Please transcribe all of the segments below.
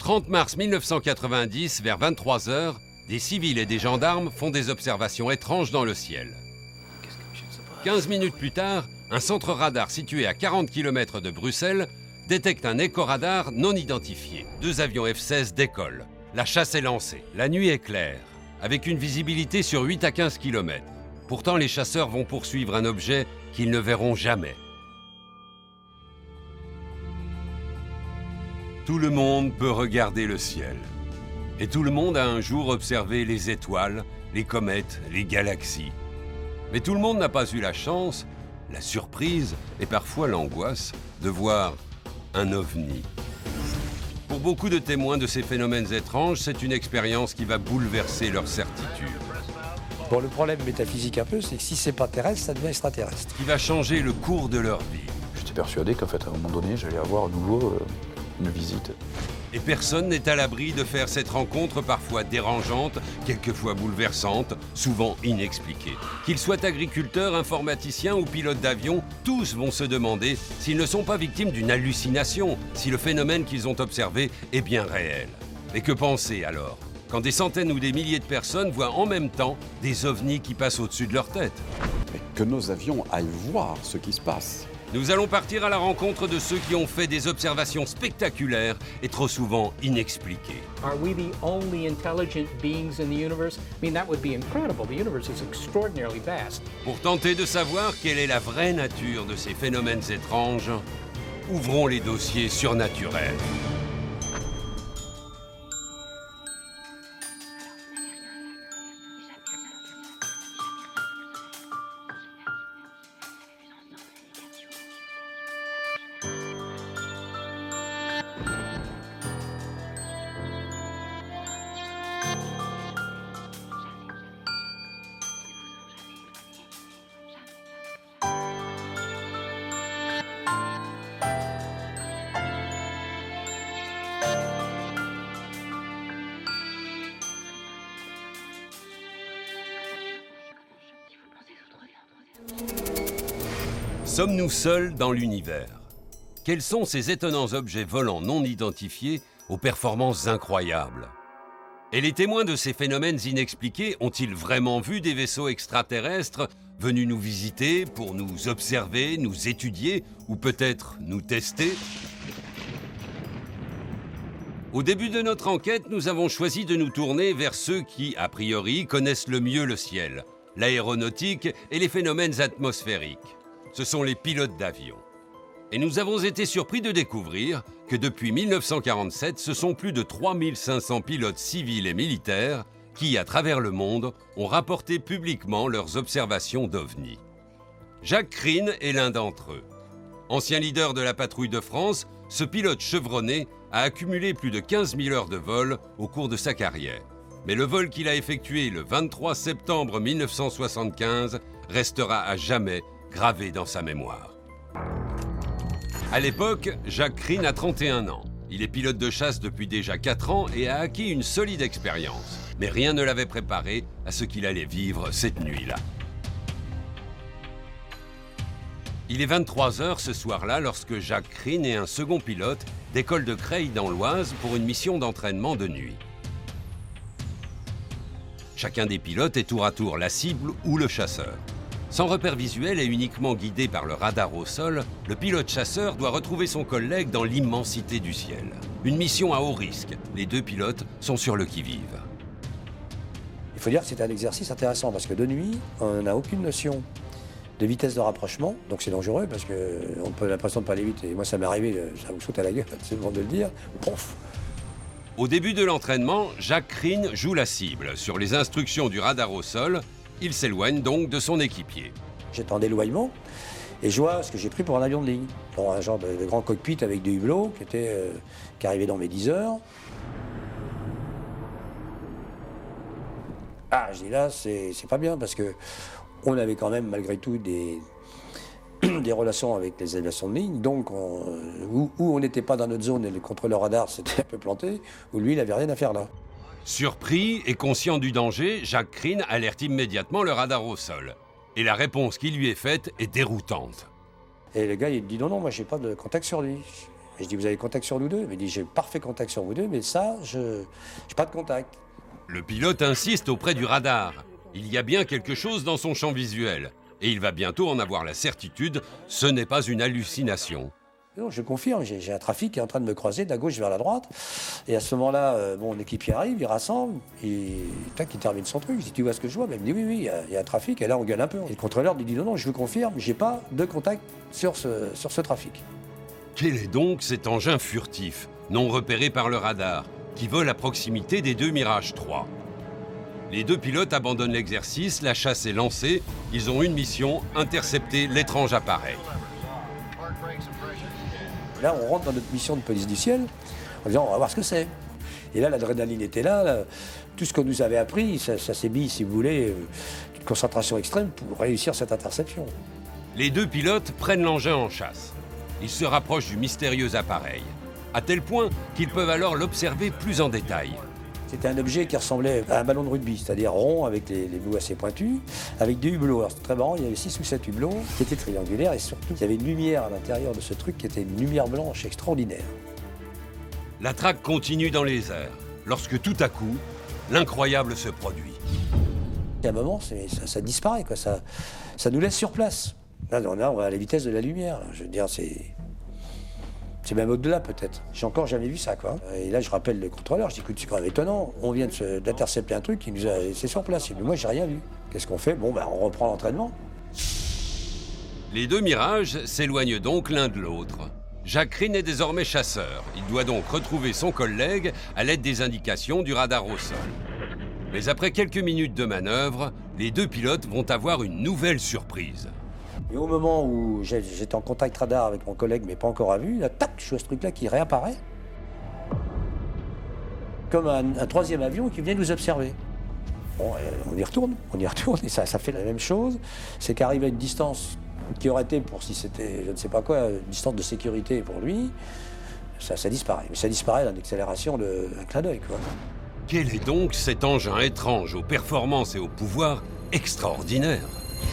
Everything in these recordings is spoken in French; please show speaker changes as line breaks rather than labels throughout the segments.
30 mars 1990, vers 23 h, des civils et des gendarmes font des observations étranges dans le ciel. 15 minutes plus tard, un centre radar situé à 40 km de Bruxelles détecte un éco-radar non identifié. 2 avions F-16 décollent. La chasse est lancée. La nuit est claire, avec une visibilité sur 8 à 15 km. Pourtant, les chasseurs vont poursuivre un objet qu'ils ne verront jamais. Tout le monde peut regarder le ciel. Et tout le monde a un jour observé les étoiles, les comètes, les galaxies. Mais tout le monde n'a pas eu la chance, la surprise et parfois l'angoisse de voir un ovni. Pour beaucoup de témoins de ces phénomènes étranges, c'est une expérience qui va bouleverser leur certitude.
Bon, le problème métaphysique un peu, c'est que si c'est pas terrestre, ça devient extraterrestre.
Qui va changer le cours de leur vie.
J'étais persuadé qu'en fait, à un moment donné, j'allais avoir à nouveau une visite.
Et personne n'est à l'abri de faire cette rencontre parfois dérangeante, quelquefois bouleversante, souvent inexpliquée. Qu'ils soient agriculteurs, informaticiens ou pilotes d'avion, tous vont se demander s'ils ne sont pas victimes d'une hallucination, si le phénomène qu'ils ont observé est bien réel. Mais que penser alors, quand des centaines ou des milliers de personnes voient en même temps des ovnis qui passent au-dessus de leur tête?
Que nos avions aillent voir ce qui se passe.
Nous allons partir à la rencontre de ceux qui ont fait des observations spectaculaires et trop souvent inexpliquées.
Are we the only intelligent beings in the universe? I mean, that would be incredible. The universe is extraordinarily vast.
Pour tenter de savoir quelle est la vraie nature de ces phénomènes étranges, ouvrons les dossiers surnaturels. Sommes-nous seuls dans l'univers? Quels sont ces étonnants objets volants non identifiés aux performances incroyables? Et les témoins de ces phénomènes inexpliqués ont-ils vraiment vu des vaisseaux extraterrestres venus nous visiter pour nous observer, nous étudier ou peut-être nous tester? Au début de notre enquête, nous avons choisi de nous tourner vers ceux qui, a priori, connaissent le mieux le ciel, l'aéronautique et les phénomènes atmosphériques. Ce sont les pilotes d'avion. Et nous avons été surpris de découvrir que depuis 1947, ce sont plus de 3500 pilotes civils et militaires qui, à travers le monde, ont rapporté publiquement leurs observations d'OVNI. Jacques Krijn est l'un d'entre eux. Ancien leader de la patrouille de France, ce pilote chevronné a accumulé plus de 15 000 heures de vol au cours de sa carrière. Mais le vol qu'il a effectué le 23 septembre 1975 restera à jamais gravé dans sa mémoire. À l'époque, Jacques Krijn a 31 ans. Il est pilote de chasse depuis déjà 4 ans et a acquis une solide expérience. Mais rien ne l'avait préparé à ce qu'il allait vivre cette nuit-là. Il est 23 h ce soir-là lorsque Jacques Krijn et un second pilote décollent de Creil dans l'Oise pour une mission d'entraînement de nuit. Chacun des pilotes est tour à tour la cible ou le chasseur. Sans repère visuel et uniquement guidé par le radar au sol, le pilote chasseur doit retrouver son collègue dans l'immensité du ciel. Une mission à haut risque. Les deux pilotes sont sur le qui-vive.
Il faut dire que c'est un exercice intéressant parce que de nuit, on n'a aucune notion de vitesse de rapprochement, donc c'est dangereux parce qu'on peut l'impression de ne pas aller vite. Et moi, ça m'est arrivé, ça vous saute à la gueule, c'est le moment de le dire. Pouf.
Au début de l'entraînement, Jacques Krijn joue la cible. Sur les instructions du radar au sol, il s'éloigne donc de son équipier.
J'étais en éloignement et je vois ce que j'ai pris pour un avion de ligne. Bon, un genre de grand cockpit avec des hublots qui arrivait dans mes 10 heures. Ah, je dis là, c'est pas bien parce que on avait quand même malgré tout des relations avec les aviations de ligne, donc où on n'était pas dans notre zone et le contrôleur radar s'était un peu planté, où lui, il n'avait rien à faire là.
Surpris et conscient du danger, Jacques Krijn alerte immédiatement le radar au sol. Et la réponse qui lui est faite est déroutante.
Et le gars, il dit non, moi, j'ai pas de contact sur lui. Et je dis, vous avez contact sur nous deux? Il me dit, j'ai parfait contact sur vous deux, mais ça, je n'ai pas de contact.
Le pilote insiste auprès du radar. Il y a bien quelque chose dans son champ visuel. Et il va bientôt en avoir la certitude, ce n'est pas une hallucination.
Non, je confirme, j'ai un trafic qui est en train de me croiser de la gauche vers la droite. Et à ce moment-là, mon équipier arrive, il rassemble, et tac, il termine son truc. Je dis, tu vois ce que je vois? Il me dit, oui, il y a un trafic, et là, on gueule un peu. Et le contrôleur lui dit, non, je vous confirme, j'ai pas de contact sur ce trafic.
Quel est donc cet engin furtif, non repéré par le radar, qui vole à proximité des deux Mirage 3? Les deux pilotes abandonnent l'exercice, la chasse est lancée. Ils ont une mission, intercepter l'étrange appareil.
Là, on rentre dans notre mission de police du ciel en disant, on va voir ce que c'est. Et là, l'adrénaline était là, tout ce qu'on nous avait appris, ça s'est mis, si vous voulez, une concentration extrême pour réussir cette interception.
Les deux pilotes prennent l'engin en chasse. Ils se rapprochent du mystérieux appareil, à tel point qu'ils peuvent alors l'observer plus en détail.
C'était un objet qui ressemblait à un ballon de rugby, c'est-à-dire rond avec les bouts assez pointus, avec des hublots. Alors c'était très marrant, il y avait 6 ou 7 hublots qui étaient triangulaires et surtout il y avait une lumière à l'intérieur de ce truc qui était une lumière blanche extraordinaire.
La traque continue dans les airs, lorsque tout à coup, l'incroyable se produit.
Et à un moment, ça disparaît, quoi. Ça nous laisse sur place. Là, on va à la vitesse de la lumière. Je veux dire, c'est même au-delà, peut-être. J'ai encore jamais vu ça, quoi. Et là, je rappelle le contrôleur, je dis, écoute, c'est quand même étonnant. On vient d'intercepter un truc qui nous a laissé sur place. Il dit, moi, j'ai rien vu. Qu'est-ce qu'on fait? Bon, on reprend l'entraînement.
Les deux mirages s'éloignent donc l'un de l'autre. Jacques Rine est désormais chasseur. Il doit donc retrouver son collègue à l'aide des indications du radar au sol. Mais après quelques minutes de manœuvre, les deux pilotes vont avoir une nouvelle surprise.
Et au moment où j'étais en contact radar avec mon collègue, mais pas encore à vue, là, tac, je vois ce truc-là qui réapparaît. Comme un troisième avion qui vient nous observer. Bon, on y retourne, et ça fait la même chose. C'est qu'arrive à une distance qui aurait été, pour si c'était, je ne sais pas quoi, une distance de sécurité pour lui, ça disparaît. Mais ça disparaît dans l'accélération d'un clin d'œil, quoi.
Quel est donc cet engin étrange aux performances et au pouvoir extraordinaires?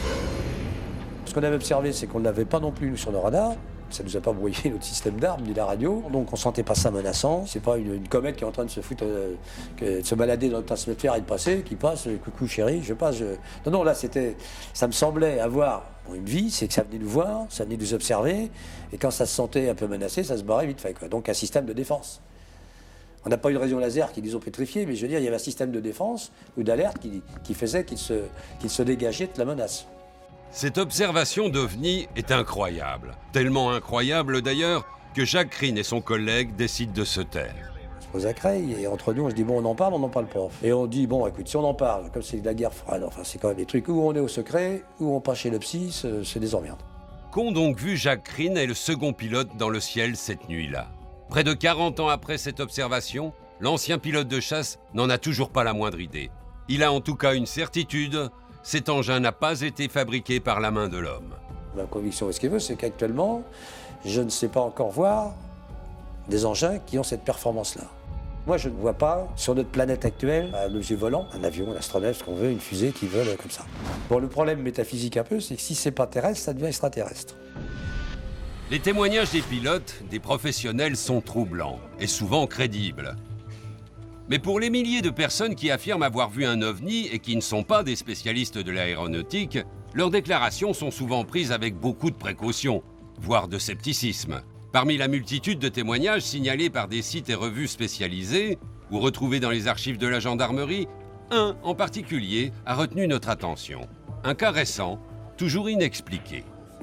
Ce qu'on avait observé, c'est qu'on ne l'avait pas non plus sur nos radars. Ça ne nous a pas brouillé notre système d'armes ni la radio. Donc on ne sentait pas ça menaçant. C'est pas une comète qui est en train de se foutre, de se balader dans notre atmosphère et de passer, qui passe, coucou chérie, je passe. Non, là, ça me semblait avoir une vie, c'est que ça venait nous voir, ça venait nous observer. Et quand ça se sentait un peu menacé, ça se barrait vite fait, quoi. Donc un système de défense. On n'a pas eu de rayon laser qui les ont pétrifiés, mais je veux dire, il y avait un système de défense ou d'alerte qui faisait qu'ils se dégageaient de la menace.
Cette observation d'OVNI est incroyable. Tellement incroyable d'ailleurs que Jacques Rine et son collègue décident de se taire.
On se pose à Creil et entre nous on se dit bon on en parle pas. Et on dit bon écoute si on en parle, comme c'est de la guerre froide, enfin c'est quand même des trucs où on est au secret, où on passe chez le psy, c'est des emmerdes.
Qu'ont donc vu Jacques Rine et le second pilote dans le ciel cette nuit-là? Près de 40 ans après cette observation, l'ancien pilote de chasse n'en a toujours pas la moindre idée. Il a en tout cas une certitude, cet engin n'a pas été fabriqué par la main de l'homme.
Ma conviction, ce qu'il veut, c'est qu'actuellement, je ne sais pas encore voir des engins qui ont cette performance-là. Moi, je ne vois pas sur notre planète actuelle un objet volant, un avion, un astronaute, ce qu'on veut, une fusée qui vole comme ça. Bon, le problème métaphysique un peu, c'est que si c'est pas terrestre, ça devient extraterrestre.
Les témoignages des pilotes, des professionnels sont troublants et souvent crédibles. Mais pour les milliers de personnes qui affirment avoir vu un ovni et qui ne sont pas des spécialistes de l'aéronautique, leurs déclarations sont souvent prises avec beaucoup de précautions, voire de scepticisme. Parmi la multitude de témoignages signalés par des sites et revues spécialisés ou retrouvés dans les archives de la gendarmerie, un en particulier a retenu notre attention. Un cas récent, toujours inexpliqué.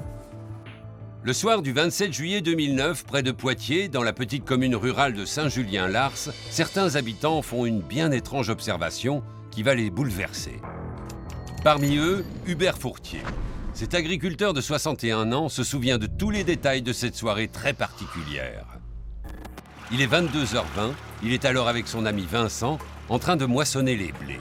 Le soir du 27 juillet 2009, près de Poitiers, dans la petite commune rurale de Saint-Julien-Lars, certains habitants font une bien étrange observation qui va les bouleverser. Parmi eux, Hubert Fourtier. Cet agriculteur de 61 ans se souvient de tous les détails de cette soirée très particulière. Il est 22h20, il est alors avec son ami Vincent, en train de moissonner les blés.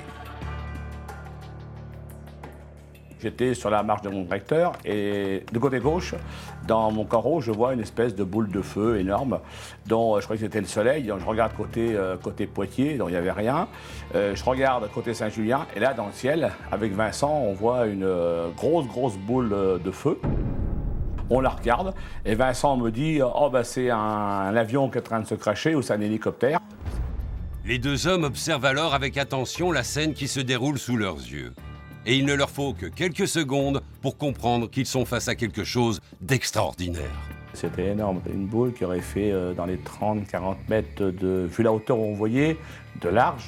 J'étais sur la marche de mon tracteur et de côté gauche, dans mon carreau, je vois une espèce de boule de feu énorme dont je croyais que c'était le soleil. Donc, je regarde côté Poitiers, donc il n'y avait rien. Je regarde côté Saint-Julien et là, dans le ciel, avec Vincent, on voit une grosse boule de feu. On la regarde et Vincent me dit « Oh, bah, c'est un avion qui est en train de se cracher ou c'est un hélicoptère ».
Les deux hommes observent alors avec attention la scène qui se déroule sous leurs yeux. Et il ne leur faut que quelques secondes pour comprendre qu'ils sont face à quelque chose d'extraordinaire.
C'était énorme, une boule qui aurait fait dans les 30-40 mètres de, vu la hauteur où on voyait, de large.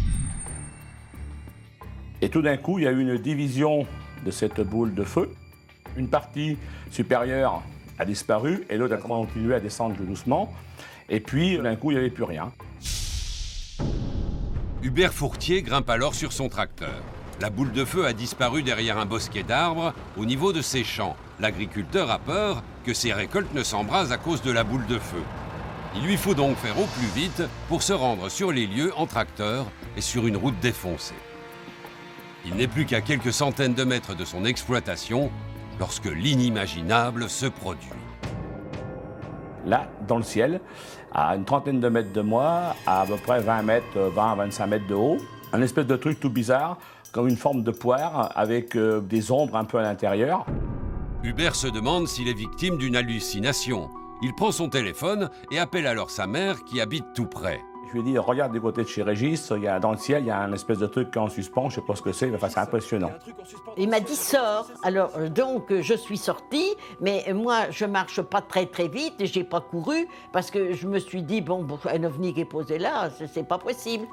Et tout d'un coup, il y a eu une division de cette boule de feu. Une partie supérieure a disparu et l'autre a continué à descendre doucement. Et puis, d'un coup, il n'y avait plus rien.
Hubert Fourtier grimpe alors sur son tracteur. La boule de feu a disparu derrière un bosquet d'arbres au niveau de ses champs. L'agriculteur a peur que ses récoltes ne s'embrasent à cause de la boule de feu. Il lui faut donc faire au plus vite pour se rendre sur les lieux en tracteur et sur une route défoncée. Il n'est plus qu'à quelques centaines de mètres de son exploitation lorsque l'inimaginable se produit.
Là, dans le ciel, à une trentaine de mètres de moi, à peu près 20-25 mètres de haut, un espèce de truc tout bizarre, comme une forme de poire avec des ombres un peu à l'intérieur.
Hubert se demande s'il est victime d'une hallucination. Il prend son téléphone et appelle alors sa mère qui habite tout près.
Je lui ai dit, regarde du côté de chez Régis, dans le ciel, il y a un espèce de truc qui est en suspens, je ne sais pas ce que c'est, mais enfin, c'est impressionnant.
Il m'a dit, sors. Alors, donc, je suis sortie, mais moi, je marche pas très vite, et j'ai pas couru, parce que je me suis dit, bon, un ovni qui est posé là, c'est pas possible.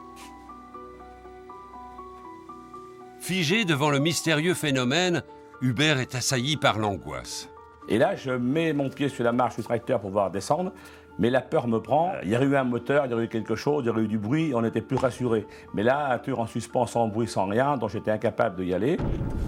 Figé devant le mystérieux phénomène, Hubert est assailli par l'angoisse.
Et là, je mets mon pied sur la marche du tracteur pour pouvoir descendre, mais la peur me prend. Il y aurait eu un moteur, il y aurait eu quelque chose, il y aurait eu du bruit, on était plus rassurés. Mais là, un truc en suspens, sans bruit, sans rien, donc j'étais incapable d'y aller.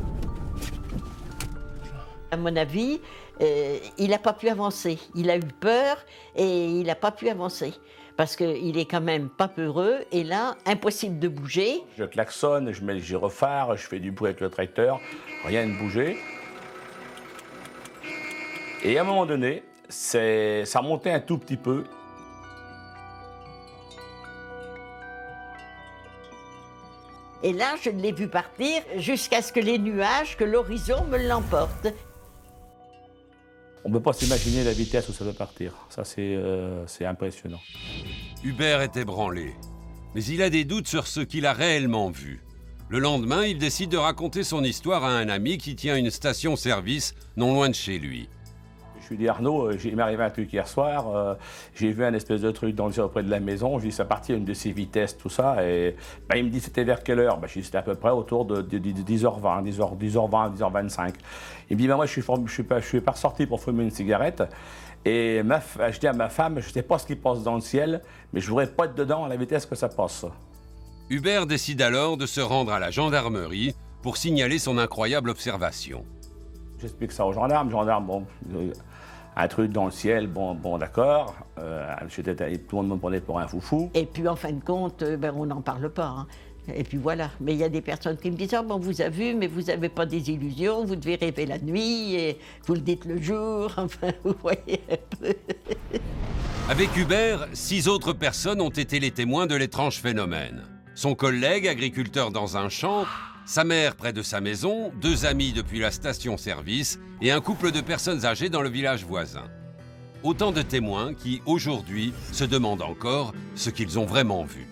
À mon avis, il n'a pas pu avancer. Il a eu peur et il n'a pas pu avancer. Parce qu'il est quand même pas peureux, et là, impossible de bouger.
Je klaxonne, je mets le gyrophare, je fais du bruit avec le tracteur, rien ne bougeait. Et à un moment donné, ça montait un tout petit peu.
Et là, je l'ai vu partir jusqu'à ce que les nuages, que l'horizon me l'emporte.
On ne peut pas s'imaginer la vitesse où ça peut partir. Ça, c'est impressionnant.
Hubert est ébranlé, mais il a des doutes sur ce qu'il a réellement vu. Le lendemain, il décide de raconter son histoire à un ami qui tient une station-service non loin de chez lui.
Je lui dis, Arnaud, il m'est arrivé un truc hier soir, j'ai vu un espèce de truc dans le ciel auprès de la maison, je lui dis, ça partit à une de ses vitesses, tout ça, et il me dit, c'était vers quelle heure? Je lui dis, c'était à peu près autour de 10h20, 10h20, 10h25. Il me dit, moi, je suis pas ressorti pour fumer une cigarette, et je dis à ma femme, je ne sais pas ce qui passe dans le ciel, mais je ne voudrais pas être dedans à la vitesse que ça passe.
Hubert décide alors de se rendre à la gendarmerie pour signaler son incroyable observation.
J'explique ça aux gendarmes, bon, un truc dans le ciel, bon d'accord, tout le monde me prenait pour un foufou.
Et puis en fin de compte, on n'en parle pas. Hein. Et puis voilà, mais il y a des personnes qui me disent « Ah bon, vous avez vu, mais vous n'avez pas des illusions, vous devez rêver la nuit, et vous le dites le jour, enfin, vous voyez un peu. »
Avec Hubert, 6 autres personnes ont été les témoins de l'étrange phénomène. Son collègue, agriculteur dans un champ, sa mère près de sa maison, 2 amis depuis la station-service et un couple de personnes âgées dans le village voisin. Autant de témoins qui, aujourd'hui, se demandent encore ce qu'ils ont vraiment vu.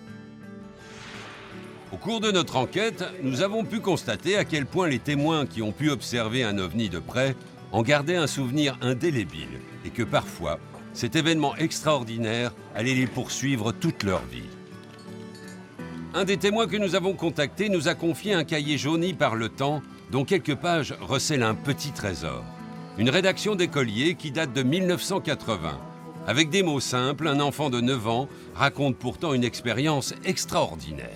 Au cours de notre enquête, nous avons pu constater à quel point les témoins qui ont pu observer un ovni de près en gardaient un souvenir indélébile et que parfois, cet événement extraordinaire allait les poursuivre toute leur vie. Un des témoins que nous avons contacté nous a confié un cahier jauni par le temps dont quelques pages recèlent un petit trésor. Une rédaction d'écolier qui date de 1980. Avec des mots simples, un enfant de 9 ans raconte pourtant une expérience extraordinaire.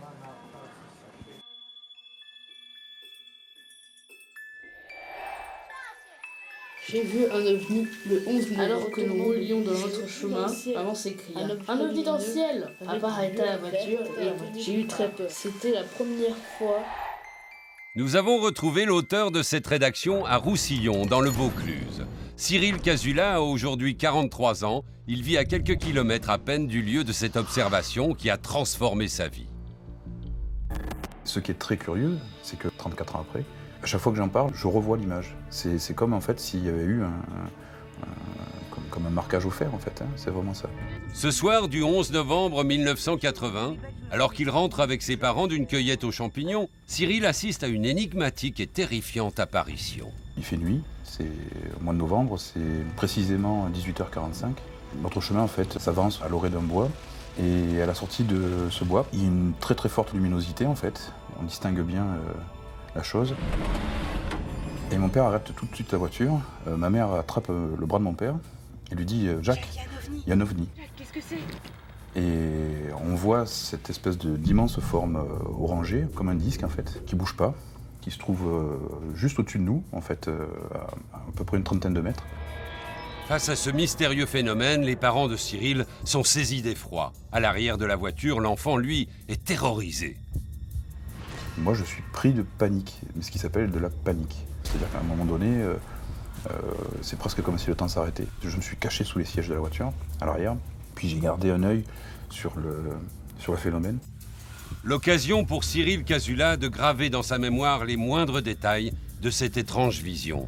J'ai vu un ovni le 11 novembre alors que nous roulions dans notre chemin. Maman s'écria. Un ovni dans le ciel. Papa arrêta la voiture et j'ai eu très peur. C'était la première fois.
Nous avons retrouvé l'auteur de cette rédaction à Roussillon, dans le Vaucluse. Cyril Casula a aujourd'hui 43 ans. Il vit à quelques kilomètres à peine du lieu de cette observation qui a transformé sa vie.
Ce qui est très curieux, c'est que 34 ans après, À chaque fois que j'en parle, je revois l'image. C'est comme en fait s'il y avait eu comme un marquage au fer en fait, hein. C'est vraiment ça.
Ce soir du 11 novembre 1980, alors qu'il rentre avec ses parents d'une cueillette aux champignons, Cyril assiste à une énigmatique et terrifiante apparition.
Il fait nuit, c'est au mois de novembre, c'est précisément 18h45. Notre chemin en fait s'avance à l'orée d'un bois et à la sortie de ce bois, il y a une très très forte luminosité en fait. On distingue bien la chose. Et mon père arrête tout de suite la voiture. Ma mère attrape le bras de mon père et lui dit « Jacques, il y a un ovni ».
Qu'est-ce que c'est?
Et on voit cette espèce d'immense forme orangée, comme un disque en fait, qui bouge pas, qui se trouve juste au-dessus de nous, en fait, à peu près une trentaine de mètres.
Face à ce mystérieux phénomène, les parents de Cyril sont saisis d'effroi. À l'arrière de la voiture, l'enfant, lui, est terrorisé.
Moi, je suis pris de panique, mais ce qui s'appelle de la panique. C'est-à-dire qu'à un moment donné, c'est presque comme si le temps s'arrêtait. Je me suis caché sous les sièges de la voiture, à l'arrière, puis j'ai gardé un œil sur le phénomène.
L'occasion pour Cyril Casula de graver dans sa mémoire les moindres détails de cette étrange vision.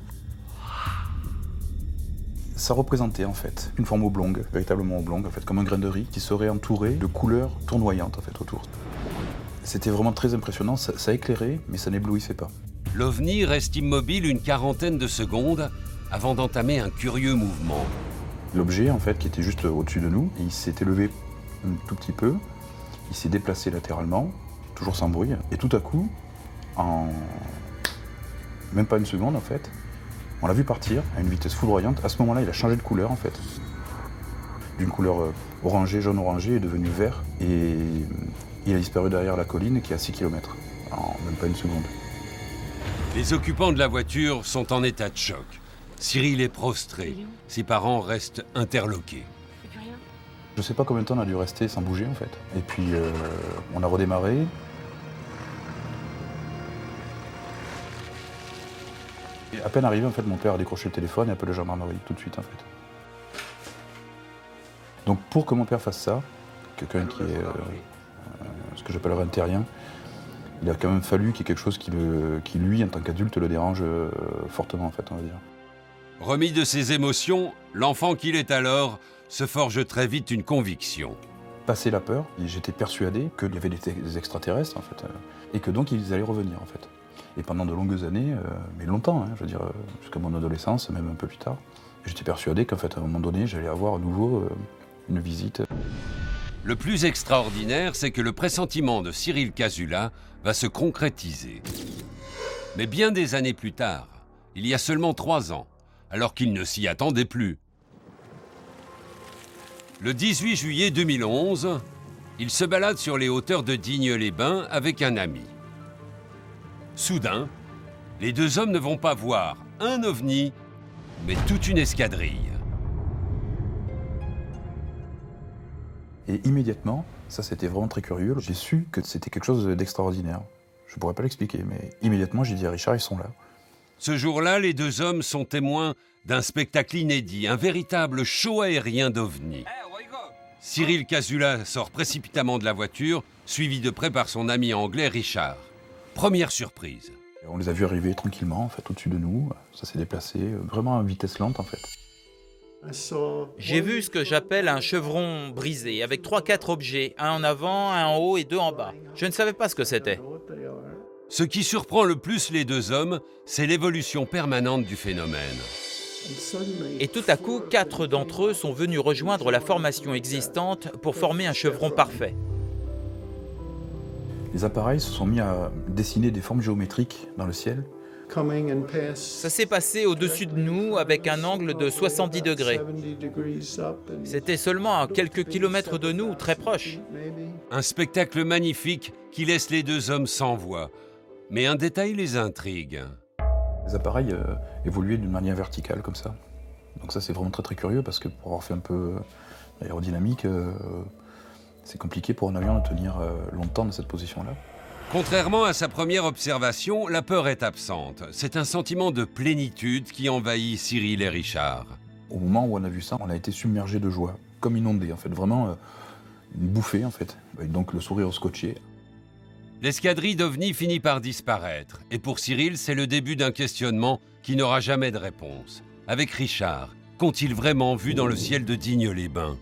Ça représentait en fait une forme oblongue, véritablement oblongue, en fait, comme un grain de riz qui serait entouré de couleurs tournoyantes en fait, autour. C'était vraiment très impressionnant, ça éclairait, mais ça n'éblouissait pas.
L'OVNI reste immobile une quarantaine de secondes avant d'entamer un curieux mouvement.
L'objet, en fait, qui était juste au-dessus de nous, il s'est élevé un tout petit peu, il s'est déplacé latéralement, toujours sans bruit, et tout à coup, en même pas une seconde, en fait, on l'a vu partir à une vitesse foudroyante. À ce moment-là, il a changé de couleur, en fait. D'une couleur orangée, jaune-orangé, est devenu vert, et il a disparu derrière la colline qui est à 6 km, en même pas une seconde.
Les occupants de la voiture sont en état de choc. Cyril est prostré. Ses parents restent interloqués.
Je sais pas combien de temps on a dû rester sans bouger en fait. Et puis on a redémarré. Et à peine arrivé en fait, mon père a décroché le téléphone et appelé la gendarmerie tout de suite en fait. Donc pour que mon père fasse ça, quelqu'un qui est ce que j'appellerais un terrien, il a quand même fallu qu'il y ait quelque chose qui lui, en tant qu'adulte, le dérange fortement en fait, on va dire.
Remis de ses émotions, l'enfant qu'il est alors se forge très vite une conviction.
Passé la peur, j'étais persuadé qu'il y avait des extraterrestres en fait, et que donc ils allaient revenir en fait. Et pendant de longues années, mais longtemps, hein, je veux dire, jusqu'à mon adolescence, même un peu plus tard, j'étais persuadé qu'en fait, à un moment donné, j'allais avoir à nouveau une visite.
Le plus extraordinaire, c'est que le pressentiment de Cyril Casula va se concrétiser. Mais bien des années plus tard, il y a seulement 3 ans, alors qu'il ne s'y attendait plus. Le 18 juillet 2011, il se balade sur les hauteurs de Digne-les-Bains avec un ami. Soudain, les 2 hommes ne vont pas voir un ovni, mais toute une escadrille.
Et immédiatement, ça c'était vraiment très curieux, j'ai su que c'était quelque chose d'extraordinaire. Je pourrais pas l'expliquer, mais immédiatement j'ai dit à Richard, ils sont là.
Ce jour-là, les 2 hommes sont témoins d'un spectacle inédit, un véritable show aérien d'ovni. Cyril Casula sort précipitamment de la voiture, suivi de près par son ami anglais Richard. Première surprise.
On les a vus arriver tranquillement, en fait, au-dessus de nous. Ça s'est déplacé vraiment à vitesse lente, en fait.
J'ai vu ce que j'appelle un chevron brisé, avec 3-4 objets, un en avant, un en haut et 2 en bas. Je ne savais pas ce que c'était.
Ce qui surprend le plus les 2 hommes, c'est l'évolution permanente du phénomène.
Et tout à coup, 4 d'entre eux sont venus rejoindre la formation existante pour former un chevron parfait.
Les appareils se sont mis à dessiner des formes géométriques dans le ciel.
Ça s'est passé au-dessus de nous avec un angle de 70 degrés. C'était seulement à quelques kilomètres de nous, très proche.
Un spectacle magnifique qui laisse les 2 hommes sans voix. Mais un détail les intrigue.
Les appareils évoluaient d'une manière verticale, comme ça. Donc ça, c'est vraiment très très curieux, parce que pour avoir fait un peu aérodynamique, c'est compliqué pour un avion de tenir longtemps dans cette position-là.
Contrairement à sa première observation, la peur est absente. C'est un sentiment de plénitude qui envahit Cyril et Richard.
Au moment où on a vu ça, on a été submergé de joie, comme inondé, en fait, vraiment une bouffée, en fait. Et donc le sourire scotché.
L'escadrille d'OVNI finit par disparaître. Et pour Cyril, c'est le début d'un questionnement qui n'aura jamais de réponse. Avec Richard, qu'ont-ils vraiment vu dans le ciel de Digne-les-Bains?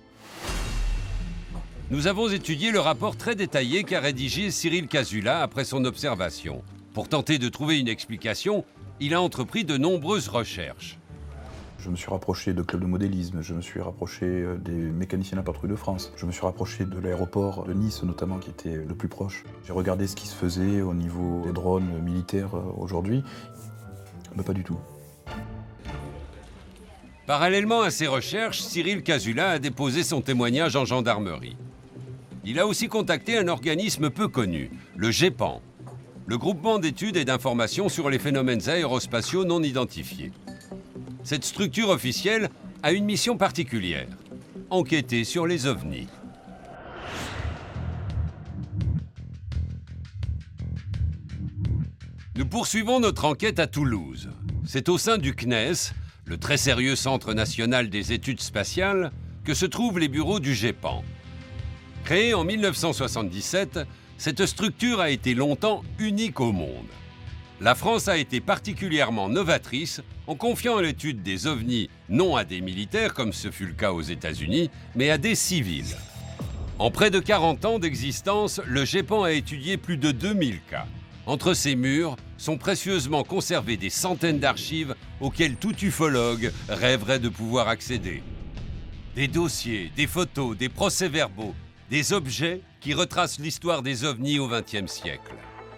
Nous avons étudié le rapport très détaillé qu'a rédigé Cyril Casula après son observation. Pour tenter de trouver une explication, il a entrepris de nombreuses recherches.
Je me suis rapproché de clubs de modélisme, je me suis rapproché des mécaniciens de la patrouille de France, je me suis rapproché de l'aéroport de Nice notamment qui était le plus proche. J'ai regardé ce qui se faisait au niveau des drones militaires aujourd'hui, mais pas du tout.
Parallèlement à ces recherches, Cyril Casula a déposé son témoignage en gendarmerie. Il a aussi contacté un organisme peu connu, le GEPAN, le groupement d'études et d'informations sur les phénomènes aérospatiaux non identifiés. Cette structure officielle a une mission particulière, enquêter sur les ovnis. Nous poursuivons notre enquête à Toulouse. C'est au sein du CNES, le très sérieux Centre national des études spatiales, que se trouvent les bureaux du GEPAN. Créée en 1977, cette structure a été longtemps unique au monde. La France a été particulièrement novatrice en confiant l'étude des ovnis non à des militaires, comme ce fut le cas aux États-Unis, mais à des civils. En près de 40 ans d'existence, le GEPAN a étudié plus de 2000 cas. Entre ses murs sont précieusement conservées des centaines d'archives auxquelles tout ufologue rêverait de pouvoir accéder. Des dossiers, des photos, des procès-verbaux, des objets qui retracent l'histoire des ovnis au XXe siècle.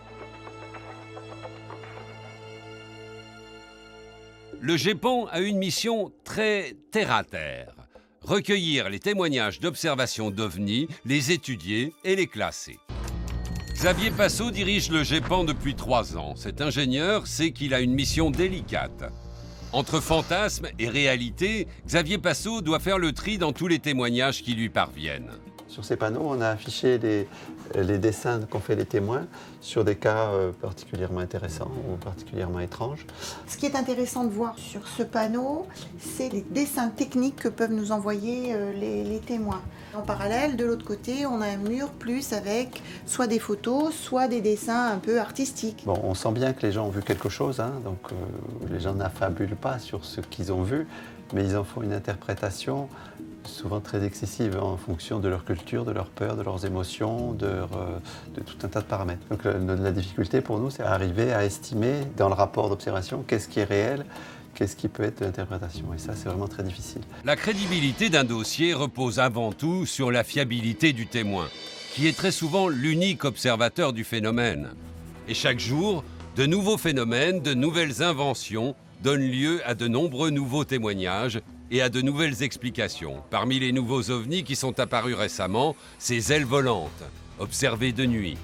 Le GEPAN a une mission très terre-à-terre. Recueillir les témoignages d'observations d'ovnis, les étudier et les classer. Xavier Passot dirige le GEPAN depuis 3 ans. Cet ingénieur sait qu'il a une mission délicate. Entre fantasmes et réalité, Xavier Passot doit faire le tri dans tous les témoignages qui lui parviennent.
Sur ces panneaux, on a affiché les dessins qu'ont fait les témoins sur des cas particulièrement intéressants ou particulièrement étranges.
Ce qui est intéressant de voir sur ce panneau, c'est les dessins techniques que peuvent nous envoyer les témoins. En parallèle, de l'autre côté, on a un mur plus avec soit des photos, soit des dessins un peu artistiques.
Bon, on sent bien que les gens ont vu quelque chose, hein, donc les gens n'affabulent pas sur ce qu'ils ont vu, mais ils en font une interprétation souvent très excessive en fonction de leur culture, de leur peur, de leurs émotions, de tout un tas de paramètres. Donc la difficulté pour nous, c'est d'arriver à estimer dans le rapport d'observation qu'est-ce qui est réel, qu'est-ce qui peut être de l'interprétation. Et ça, c'est vraiment très difficile.
La crédibilité d'un dossier repose avant tout sur la fiabilité du témoin, qui est très souvent l'unique observateur du phénomène. Et chaque jour, de nouveaux phénomènes, de nouvelles inventions donnent lieu à de nombreux nouveaux témoignages et à de nouvelles explications. Parmi les nouveaux ovnis qui sont apparus récemment, ces ailes volantes, observées de nuit.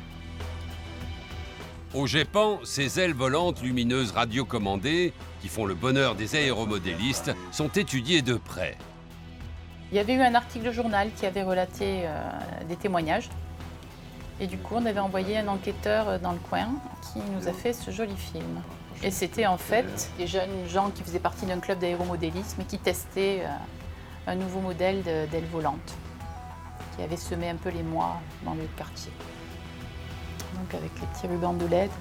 Au GEPAN, ces ailes volantes lumineuses radiocommandées, qui font le bonheur des aéromodélistes, sont étudiées de près.
Il y avait eu un article de journal qui avait relaté des témoignages. Et du coup, on avait envoyé un enquêteur dans le coin qui nous a fait ce joli film. Et c'était en fait des jeunes gens qui faisaient partie d'un club d'aéromodélisme et qui testaient un nouveau modèle d'aile volante qui avait semé un peu l'émoi dans le quartier. Donc avec les petits rubans de LED.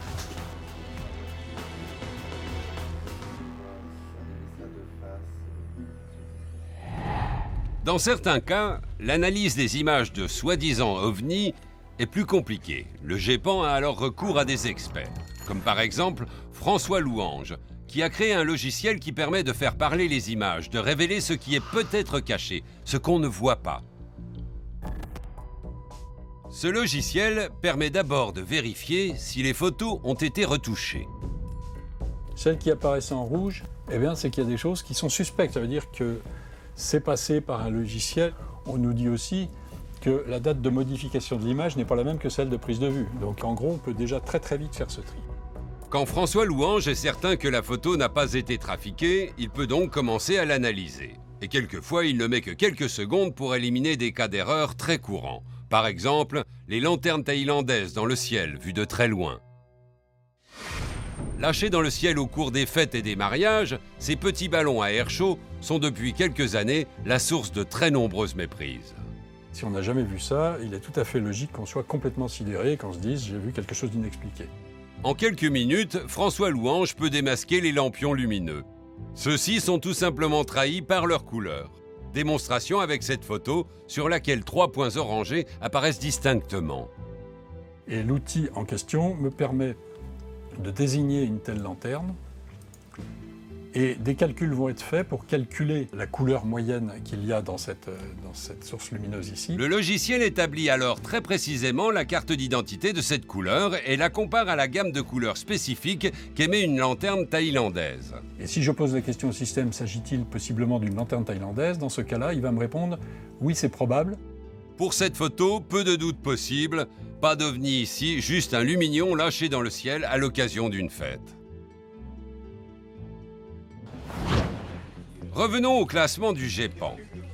Dans certains cas, l'analyse des images de soi-disant ovnis est plus compliquée. Le GEPAN a alors recours à des experts, comme par exemple François Louange, qui a créé un logiciel qui permet de faire parler les images, de révéler ce qui est peut-être caché, ce qu'on ne voit pas. Ce logiciel permet d'abord de vérifier si les photos ont été retouchées.
Celles qui apparaissent en rouge, eh bien, c'est qu'il y a des choses qui sont suspectes. Ça veut dire que c'est passé par un logiciel. On nous dit aussi que la date de modification de l'image n'est pas la même que celle de prise de vue. Donc en gros, on peut déjà très vite faire ce tri.
Quand François Louange est certain que la photo n'a pas été trafiquée, il peut donc commencer à l'analyser. Et quelquefois, il ne met que quelques secondes pour éliminer des cas d'erreur très courants. Par exemple, les lanternes thaïlandaises dans le ciel, vues de très loin. Lâchés dans le ciel au cours des fêtes et des mariages, ces petits ballons à air chaud sont depuis quelques années la source de très nombreuses méprises.
Si on n'a jamais vu ça, il est tout à fait logique qu'on soit complètement sidéré et qu'on se dise « j'ai vu quelque chose d'inexpliqué ».
En quelques minutes, François Louange peut démasquer les lampions lumineux. Ceux-ci sont tout simplement trahis par leur couleur. Démonstration avec cette photo sur laquelle 3 points orangés apparaissent distinctement.
Et l'outil en question me permet de désigner une telle lanterne et des calculs vont être faits pour calculer la couleur moyenne qu'il y a dans cette source lumineuse ici.
Le logiciel établit alors très précisément la carte d'identité de cette couleur et la compare à la gamme de couleurs spécifiques qu'émet une lanterne thaïlandaise.
Et si je pose la question au système, s'agit-il possiblement d'une lanterne thaïlandaise? Dans ce cas-là, il va me répondre « oui, c'est probable ».
Pour cette photo, peu de doutes possibles. Pas d'ovni ici, juste un lumignon lâché dans le ciel à l'occasion d'une fête. Revenons au classement du GEPAN.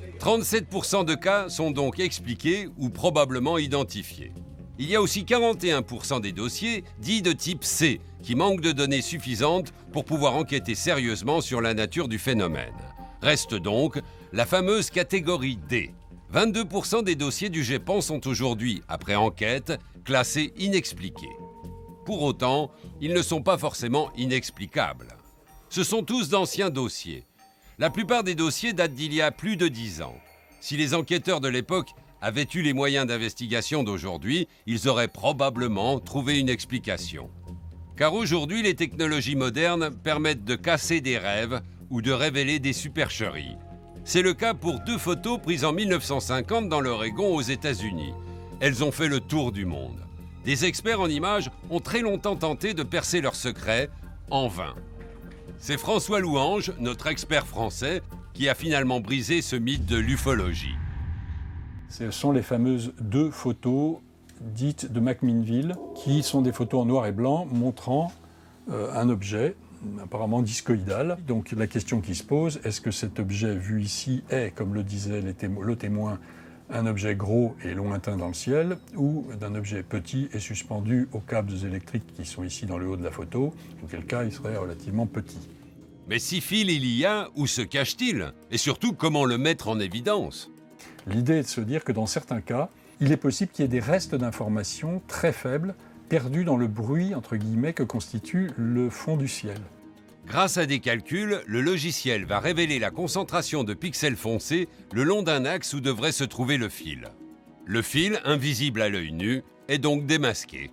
37% de cas sont donc expliqués ou probablement identifiés. Il y a aussi 41% des dossiers dits de type C, qui manquent de données suffisantes pour pouvoir enquêter sérieusement sur la nature du phénomène. Reste donc la fameuse catégorie D. 22% des dossiers du GEPAN sont aujourd'hui, après enquête, classés inexpliqués. Pour autant, ils ne sont pas forcément inexplicables. Ce sont tous d'anciens dossiers. La plupart des dossiers datent d'il y a plus de 10 ans. Si les enquêteurs de l'époque avaient eu les moyens d'investigation d'aujourd'hui, ils auraient probablement trouvé une explication. Car aujourd'hui, les technologies modernes permettent de casser des rêves ou de révéler des supercheries. C'est le cas pour 2 photos prises en 1950 dans l'Oregon aux États-Unis. Elles ont fait le tour du monde. Des experts en images ont très longtemps tenté de percer leurs secrets, en vain. C'est François Louange, notre expert français, qui a finalement brisé ce mythe de l'ufologie.
Ce sont les fameuses 2 photos dites de McMinnville, qui sont des photos en noir et blanc montrant un objet apparemment discoïdal. Donc la question qui se pose, est-ce que cet objet vu ici est, comme le disait le témoin, un objet gros et lointain dans le ciel, ou d'un objet petit et suspendu aux câbles électriques qui sont ici dans le haut de la photo, auquel cas il serait relativement petit.
Mais si fil il y a, où se cache-t-il? Et surtout, comment le mettre en évidence?
L'idée est de se dire que dans certains cas, il est possible qu'il y ait des restes d'informations très faibles, perdus dans le bruit, entre guillemets, que constitue le fond du ciel.
Grâce à des calculs, le logiciel va révéler la concentration de pixels foncés le long d'un axe où devrait se trouver le fil. Le fil, invisible à l'œil nu, est donc démasqué.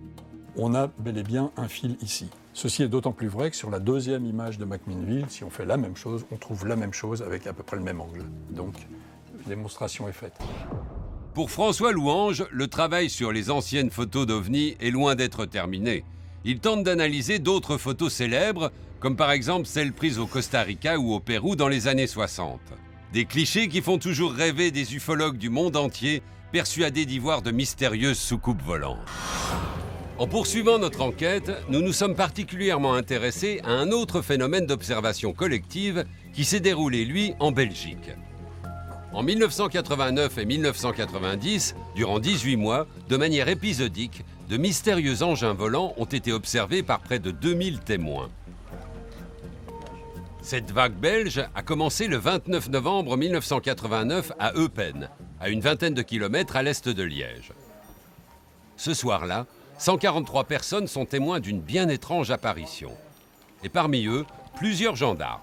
On a bel et bien un fil ici. Ceci est d'autant plus vrai que sur la 2e image de McMinnville, si on fait la même chose, on trouve la même chose avec à peu près le même angle. Donc, la démonstration est faite.
Pour François Louange, le travail sur les anciennes photos d'OVNI est loin d'être terminé. Il tente d'analyser d'autres photos célèbres, comme par exemple celles prises au Costa Rica ou au Pérou dans les années 60. Des clichés qui font toujours rêver des ufologues du monde entier, persuadés d'y voir de mystérieuses soucoupes volantes. En poursuivant notre enquête, nous nous sommes particulièrement intéressés à un autre phénomène d'observation collective qui s'est déroulé, lui, en Belgique. En 1989 et 1990, durant 18 mois, de manière épisodique, de mystérieux engins volants ont été observés par près de 2000 témoins. Cette vague belge a commencé le 29 novembre 1989 à Eupen, à une vingtaine de kilomètres à l'est de Liège. Ce soir-là, 143 personnes sont témoins d'une bien étrange apparition. Et parmi eux, plusieurs gendarmes.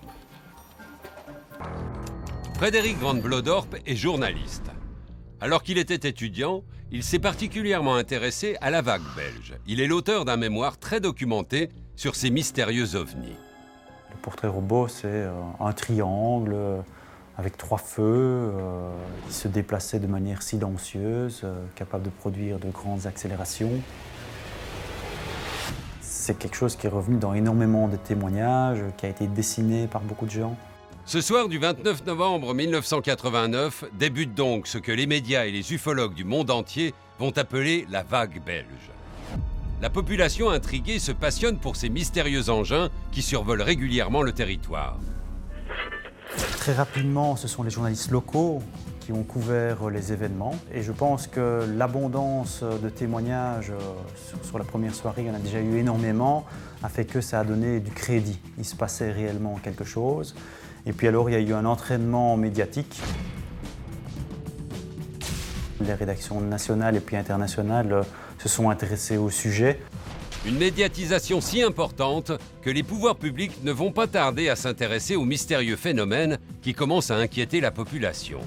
Frédéric Van Blodorp est journaliste. Alors qu'il était étudiant, il s'est particulièrement intéressé à la vague belge. Il est l'auteur d'un mémoire très documenté sur ces mystérieux ovnis.
Le portrait robot, c'est un triangle avec 3 feux qui se déplaçait de manière silencieuse, capable de produire de grandes accélérations. C'est quelque chose qui est revenu dans énormément de témoignages, qui a été dessiné par beaucoup de gens.
Ce soir du 29 novembre 1989 débute donc ce que les médias et les ufologues du monde entier vont appeler la vague belge. La population intriguée se passionne pour ces mystérieux engins qui survolent régulièrement le territoire.
Très rapidement, ce sont les journalistes locaux qui ont couvert les événements. Et je pense que l'abondance de témoignages sur la première soirée, il y en a déjà eu énormément, a fait que ça a donné du crédit. Il se passait réellement quelque chose. Et puis alors, il y a eu un entraînement médiatique. Les rédactions nationales et puis internationales se sont intéressées au sujet.
Une médiatisation si importante que les pouvoirs publics ne vont pas tarder à s'intéresser au mystérieux phénomène qui commence à inquiéter la population.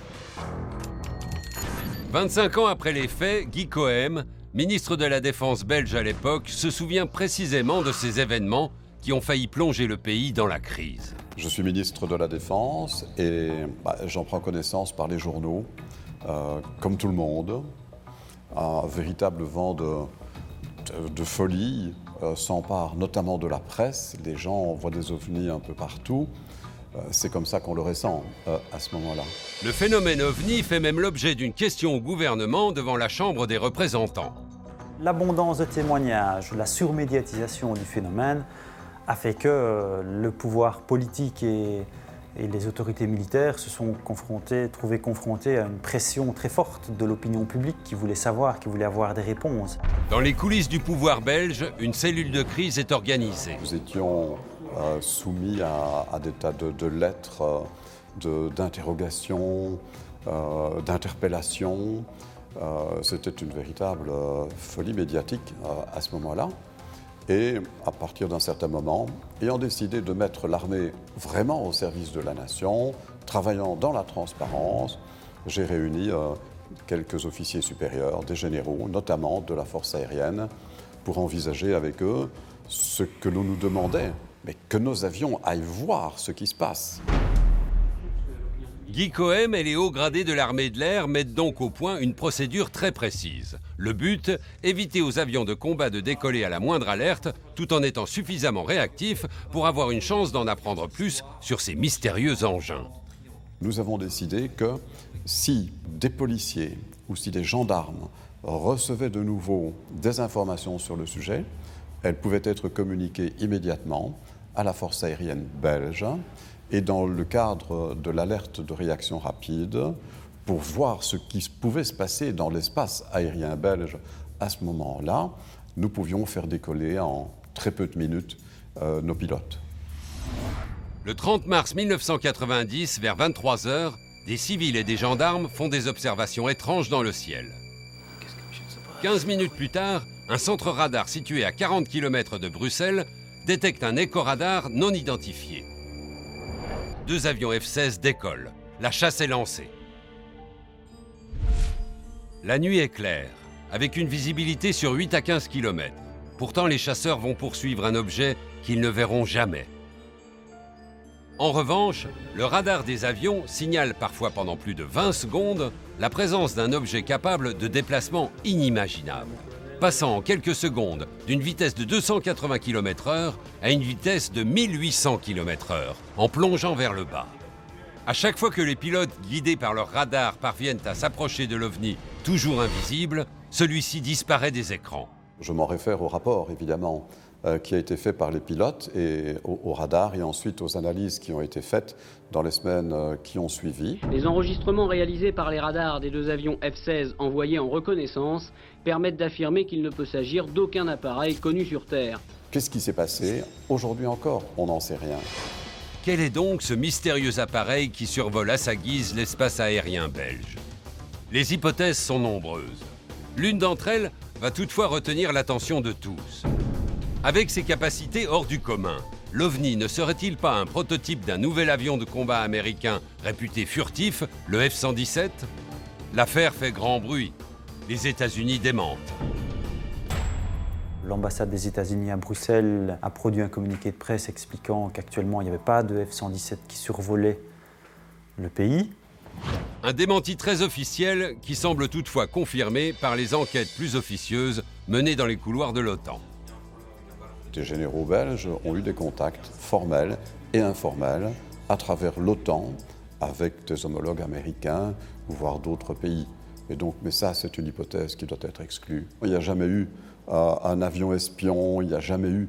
25 ans après les faits, Guy Coëm, ministre de la Défense belge à l'époque, se souvient précisément de ces événements qui ont failli plonger le pays dans la crise.
Je suis ministre de la Défense et j'en prends connaissance par les journaux, comme tout le monde. Un véritable vent de folie s'empare notamment de la presse. Les gens voient des ovnis un peu partout. C'est comme ça qu'on le ressent à ce moment-là.
Le phénomène ovni fait même l'objet d'une question au gouvernement devant la Chambre des représentants.
L'abondance de témoignages, la surmédiatisation du phénomène a fait que le pouvoir politique et les autorités militaires se sont trouvés confrontés à une pression très forte de l'opinion publique qui voulait savoir, qui voulait avoir des réponses.
Dans les coulisses du pouvoir belge, une cellule de crise est organisée.
Nous étions soumis à des tas de lettres, d'interrogations, d'interpellations. C'était une véritable folie médiatique à ce moment-là. Et à partir d'un certain moment, ayant décidé de mettre l'armée vraiment au service de la nation, travaillant dans la transparence, j'ai réuni quelques officiers supérieurs, des généraux, notamment de la force aérienne, pour envisager avec eux ce que l'on nous demandait, mais que nos avions aillent voir ce qui se passe.
Guy Coëm et les hauts gradés de l'armée de l'air mettent donc au point une procédure très précise. Le but, éviter aux avions de combat de décoller à la moindre alerte, tout en étant suffisamment réactifs pour avoir une chance d'en apprendre plus sur ces mystérieux engins.
Nous avons décidé que si des policiers ou si des gendarmes recevaient de nouveau des informations sur le sujet, elles pouvaient être communiquées immédiatement à la force aérienne belge. Et dans le cadre de l'alerte de réaction rapide, pour voir ce qui pouvait se passer dans l'espace aérien belge à ce moment-là, nous pouvions faire décoller en très peu de minutes nos pilotes.
Le 30 mars 1990, vers 23h, des civils et des gendarmes font des observations étranges dans le ciel. 15 minutes plus tard, un centre radar situé à 40 km de Bruxelles détecte un éco-radar non identifié. 2 avions F-16 décollent. La chasse est lancée. La nuit est claire, avec une visibilité sur 8 à 15 km. Pourtant, les chasseurs vont poursuivre un objet qu'ils ne verront jamais. En revanche, le radar des avions signale parfois pendant plus de 20 secondes la présence d'un objet capable de déplacement inimaginable, passant en quelques secondes d'une vitesse de 280 km/h à une vitesse de 1800 km/h, en plongeant vers le bas. À chaque fois que les pilotes, guidés par leur radar, parviennent à s'approcher de l'OVNI, toujours invisible, celui-ci disparaît des écrans.
Je m'en réfère au rapport, évidemment, qui a été fait par les pilotes et au radar et ensuite aux analyses qui ont été faites dans les semaines qui ont suivi.
Les enregistrements réalisés par les radars des 2 avions F-16 envoyés en reconnaissance permettent d'affirmer qu'il ne peut s'agir d'aucun appareil connu sur Terre.
Qu'est-ce qui s'est passé? Aujourd'hui encore, on n'en sait rien.
Quel est donc ce mystérieux appareil qui survole à sa guise l'espace aérien belge? Les hypothèses sont nombreuses. L'une d'entre elles va toutefois retenir l'attention de tous. Avec ses capacités hors du commun, l'OVNI ne serait-il pas un prototype d'un nouvel avion de combat américain réputé furtif, le F-117? L'affaire fait grand bruit. Les États-Unis démentent.
L'ambassade des États-Unis à Bruxelles a produit un communiqué de presse expliquant qu'actuellement il n'y avait pas de F-117 qui survolait le pays.
Un démenti très officiel qui semble toutefois confirmé par les enquêtes plus officieuses menées dans les couloirs de l'OTAN.
Les généraux belges ont eu des contacts formels et informels à travers l'OTAN avec des homologues américains, voire d'autres pays. Et donc, mais ça, c'est une hypothèse qui doit être exclue. Il n'y a jamais eu un avion espion, il n'y a jamais eu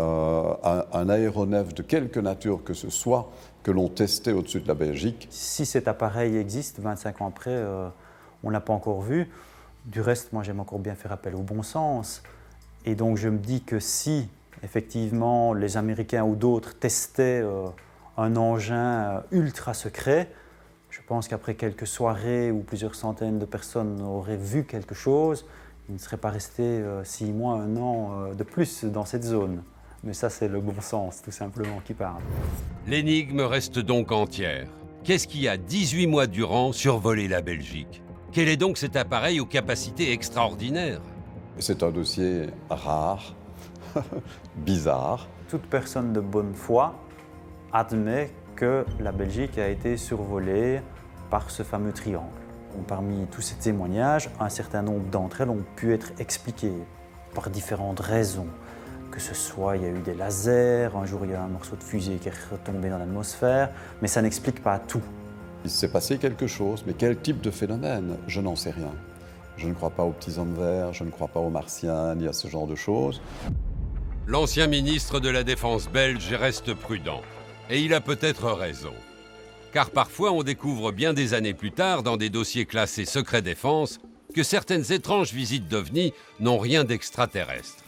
un aéronef de quelque nature que ce soit que l'on testait au-dessus de la Belgique.
Si cet appareil existe, 25 ans après, on ne l'a pas encore vu. Du reste, moi, j'aime encore bien faire appel au bon sens. Et donc, je me dis que si, effectivement, les Américains ou d'autres testaient un engin ultra secret, Je pense qu'après quelques soirées où plusieurs centaines de personnes auraient vu quelque chose, ils ne seraient pas restés 6 mois, 1 an de plus dans cette zone. Mais ça, c'est le bon sens, tout simplement, qui parle.
L'énigme reste donc entière. Qu'est-ce qui a 18 mois durant survolé la Belgique? Quel est donc cet appareil aux capacités extraordinaires?
C'est un dossier rare, bizarre.
Toute personne de bonne foi admet que la Belgique a été survolée par ce fameux triangle. Parmi tous ces témoignages, un certain nombre d'entre elles ont pu être expliquées par différentes raisons. Que ce soit, il y a eu des lasers, un jour il y a un morceau de fusée qui est retombé dans l'atmosphère, mais ça n'explique pas tout.
Il s'est passé quelque chose, mais quel type de phénomène? Je n'en sais rien. Je ne crois pas aux petits hommes verts, je ne crois pas aux martiens, ni à ce genre de choses.
L'ancien ministre de la Défense belge reste prudent. Et il a peut-être raison. Car parfois on découvre bien des années plus tard, dans des dossiers classés secret défense, que certaines étranges visites d'OVNI n'ont rien d'extraterrestre.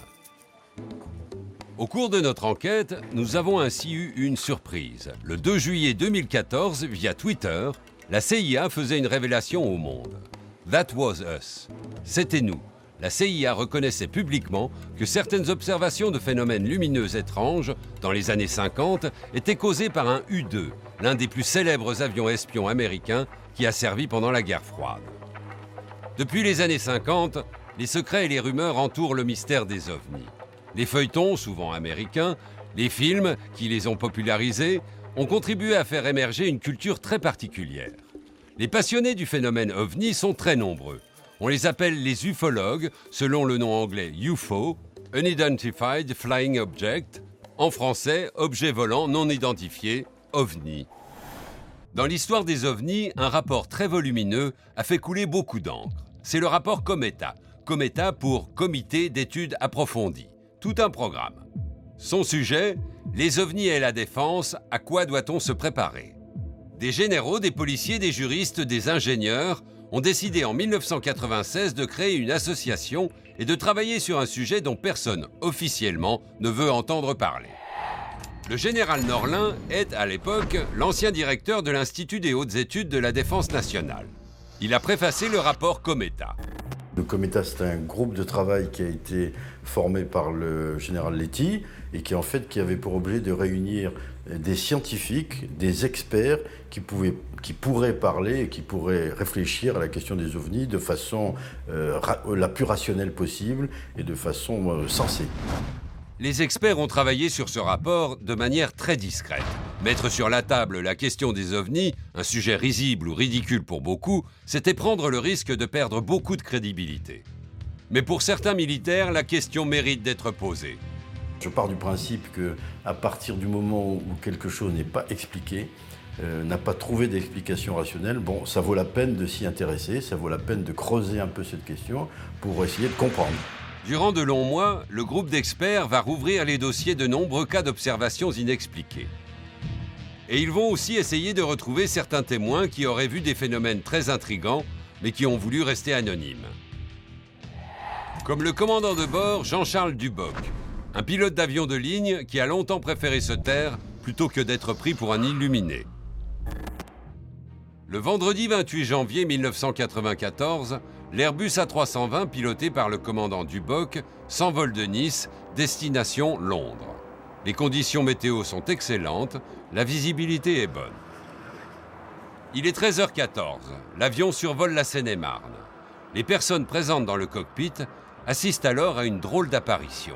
Au cours de notre enquête, nous avons ainsi eu une surprise. Le 2 juillet 2014, via Twitter, la CIA faisait une révélation au monde. That was us. C'était nous. La CIA reconnaissait publiquement que certaines observations de phénomènes lumineux étranges, dans les années 50, étaient causées par un U-2, l'un des plus célèbres avions espions américains qui a servi pendant la guerre froide. Depuis les années 50, les secrets et les rumeurs entourent le mystère des ovnis. Les feuilletons, souvent américains, les films qui les ont popularisés, ont contribué à faire émerger une culture très particulière. Les passionnés du phénomène ovni sont très nombreux. On les appelle les ufologues, selon le nom anglais UFO, Unidentified Flying Object, en français, objet volant non identifié, OVNI. Dans l'histoire des ovnis, un rapport très volumineux a fait couler beaucoup d'encre. C'est le rapport Cometa. Cometa pour Comité d'études approfondies. Tout un programme. Son sujet, les ovnis et la défense, à quoi doit-on se préparer? Des généraux, des policiers, des juristes, des ingénieurs ont décidé en 1996 de créer une association et de travailler sur un sujet dont personne, officiellement, ne veut entendre parler. Le général Norlin est, à l'époque, l'ancien directeur de l'Institut des hautes études de la Défense nationale. Il a préfacé le rapport Cometa.
Le Cometa, c'est un groupe de travail qui a été formé par le général Letty et qui avait pour objet de réunir des scientifiques, des experts qui pourraient parler et qui pourraient réfléchir à la question des ovnis de façon la plus rationnelle possible et de façon sensée.
Les experts ont travaillé sur ce rapport de manière très discrète. Mettre sur la table la question des ovnis, un sujet risible ou ridicule pour beaucoup, c'était prendre le risque de perdre beaucoup de crédibilité. Mais pour certains militaires, la question mérite d'être posée.
Je pars du principe qu'à partir du moment où quelque chose n'est pas expliqué, n'a pas trouvé d'explication rationnelle, bon, ça vaut la peine de s'y intéresser, ça vaut la peine de creuser un peu cette question pour essayer de comprendre.
Durant de longs mois, le groupe d'experts va rouvrir les dossiers de nombreux cas d'observations inexpliquées. Et ils vont aussi essayer de retrouver certains témoins qui auraient vu des phénomènes très intrigants, mais qui ont voulu rester anonymes. Comme le commandant de bord Jean-Charles Duboc, un pilote d'avion de ligne qui a longtemps préféré se taire plutôt que d'être pris pour un illuminé. Le vendredi 28 janvier 1994, l'Airbus A320 piloté par le commandant Duboc s'envole de Nice, destination Londres. Les conditions météo sont excellentes, la visibilité est bonne. Il est 13h14, l'avion survole la Seine-et-Marne. Les personnes présentes dans le cockpit assistent alors à une drôle d'apparition.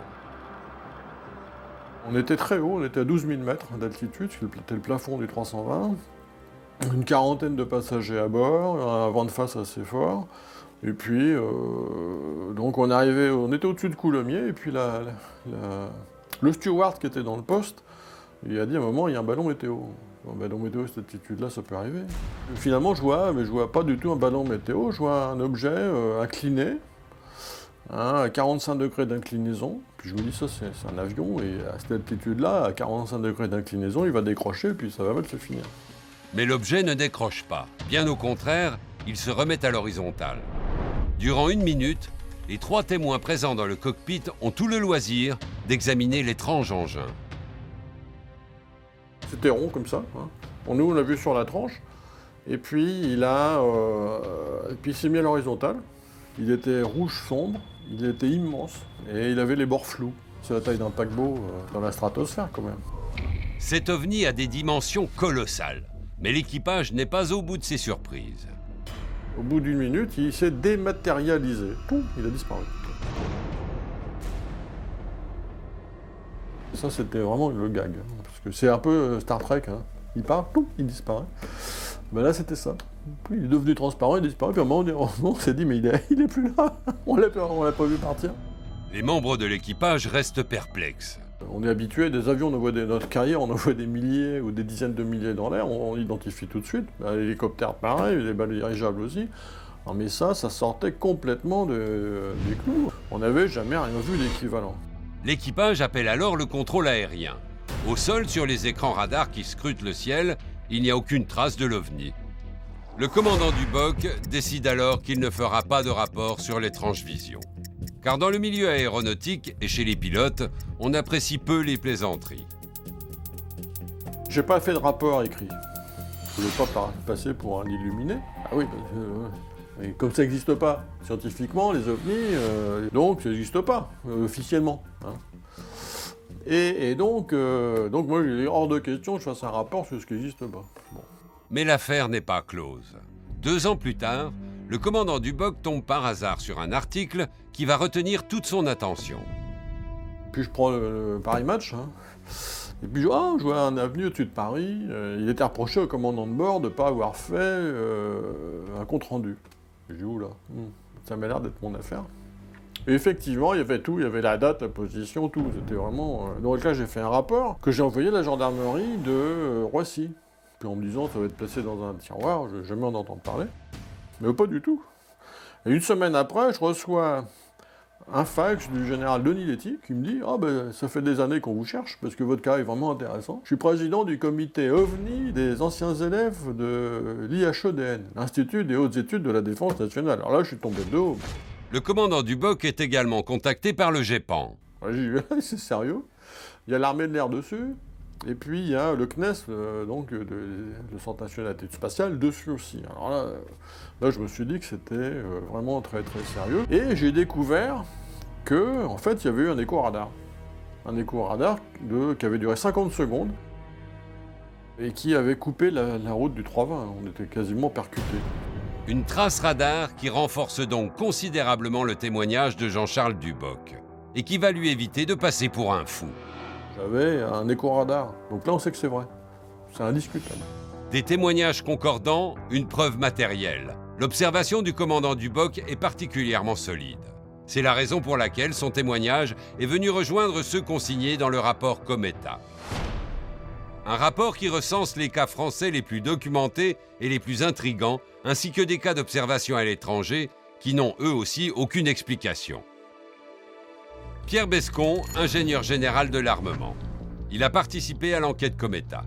On était très haut, on était à 12 000 mètres d'altitude, c'était le plafond du 320. Une quarantaine de passagers à bord, un vent de face assez fort. Et puis, donc on était au-dessus de Coulommiers, et puis le steward qui était dans le poste, il a dit à un moment, il y a un ballon météo. Un ballon météo, à cette altitude-là, ça peut arriver. Et finalement, je vois pas du tout un ballon météo, je vois un objet incliné, à 45 degrés d'inclinaison. Puis je me dis, ça c'est un avion, et à cette altitude-là, à 45 degrés d'inclinaison, il va décrocher, puis ça va mal se finir.
Mais l'objet ne décroche pas. Bien au contraire, il se remet à l'horizontale. Durant 1 minute, les 3 témoins présents dans le cockpit ont tout le loisir d'examiner l'étrange engin.
C'était rond comme ça. Nous, on l'a vu sur la tranche. Et puis il s'est mis à l'horizontale. Il était rouge sombre, il était immense et il avait les bords flous. C'est la taille d'un paquebot dans la stratosphère quand même.
Cet ovni a des dimensions colossales, mais l'équipage n'est pas au bout de ses surprises.
Au bout d'une minute, il s'est dématérialisé. Poum, il a disparu. Ça, c'était vraiment le gag. Parce que c'est un peu Star Trek. Hein. Il part, poum, il disparaît. Ben là, c'était ça. Puis, il est devenu transparent, il disparaît. Puis à un moment, on s'est dit, mais il est plus là. On l'a pas vu partir.
Les membres de l'équipage restent perplexes.
On est habitué, des avions, notre carrière, on en voit des milliers ou des dizaines de milliers dans l'air, on identifie tout de suite. L'hélicoptère, pareil, les balles dirigeables aussi. Non, mais ça sortait complètement des clous. On n'avait jamais rien vu d'équivalent.
L'équipage appelle alors le contrôle aérien. Au sol, sur les écrans radars qui scrutent le ciel, il n'y a aucune trace de l'OVNI. Le commandant du BOC décide alors qu'il ne fera pas de rapport sur l'étrange vision. Car dans le milieu aéronautique et chez les pilotes, on apprécie peu les plaisanteries.
J'ai pas fait de rapport écrit. Je ne veux pas passer pour un illuminé. Ah oui, et comme ça n'existe pas scientifiquement, les ovnis, donc ça n'existe pas officiellement. Hein. Et donc moi, il est hors de question que je fasse un rapport sur ce qui n'existe pas. Bon.
Mais l'affaire n'est pas close. 2 ans plus tard, le commandant du BOC tombe par hasard sur un article qui va retenir toute son attention.
Puis je prends le Paris Match, hein, et puis je vois un avenue au-dessus de Paris. Il était reproché au commandant de bord de ne pas avoir fait un compte-rendu. Je dis, oula, ça m'a l'air d'être mon affaire. Et effectivement, il y avait tout, il y avait la date, la position, tout. C'était vraiment... Donc là, j'ai fait un rapport que j'ai envoyé à la gendarmerie de Roissy. Puis en me disant, ça va être placé dans un tiroir, je vais jamais en entendre parler. Mais pas du tout. Et une semaine après, je reçois un fax du général Denis Letty qui me dit « Ah ben, ça fait des années qu'on vous cherche, parce que votre cas est vraiment intéressant. Je suis président du comité OVNI des anciens élèves de l'IHEDN, l'Institut des hautes études de la défense nationale. » Alors là, je suis tombé de haut.
Le commandant du BOC est également contacté par le GEPAN.
Ouais, j'ai dit « C'est sérieux. Il y a l'armée de l'air dessus. » Et puis il y a le CNES, donc le Centre national d'études spatiales, dessus aussi. Alors là, je me suis dit que c'était vraiment très très sérieux. Et j'ai découvert que, en fait, il y avait eu un écho-radar. Un écho-radar qui avait duré 50 secondes et qui avait coupé la route du 320. On était quasiment percutés.
Une trace radar qui renforce donc considérablement le témoignage de Jean-Charles Duboc et qui va lui éviter de passer pour un fou.
J'avais un écho-radar. Donc là, on sait que c'est vrai. C'est indiscutable.
Des témoignages concordants, une preuve matérielle. L'observation du commandant Duboc est particulièrement solide. C'est la raison pour laquelle son témoignage est venu rejoindre ceux consignés dans le rapport Cometa. Un rapport qui recense les cas français les plus documentés et les plus intrigants, ainsi que des cas d'observation à l'étranger qui n'ont eux aussi aucune explication. Pierre Bescon, ingénieur général de l'armement. Il a participé à l'enquête Cometa.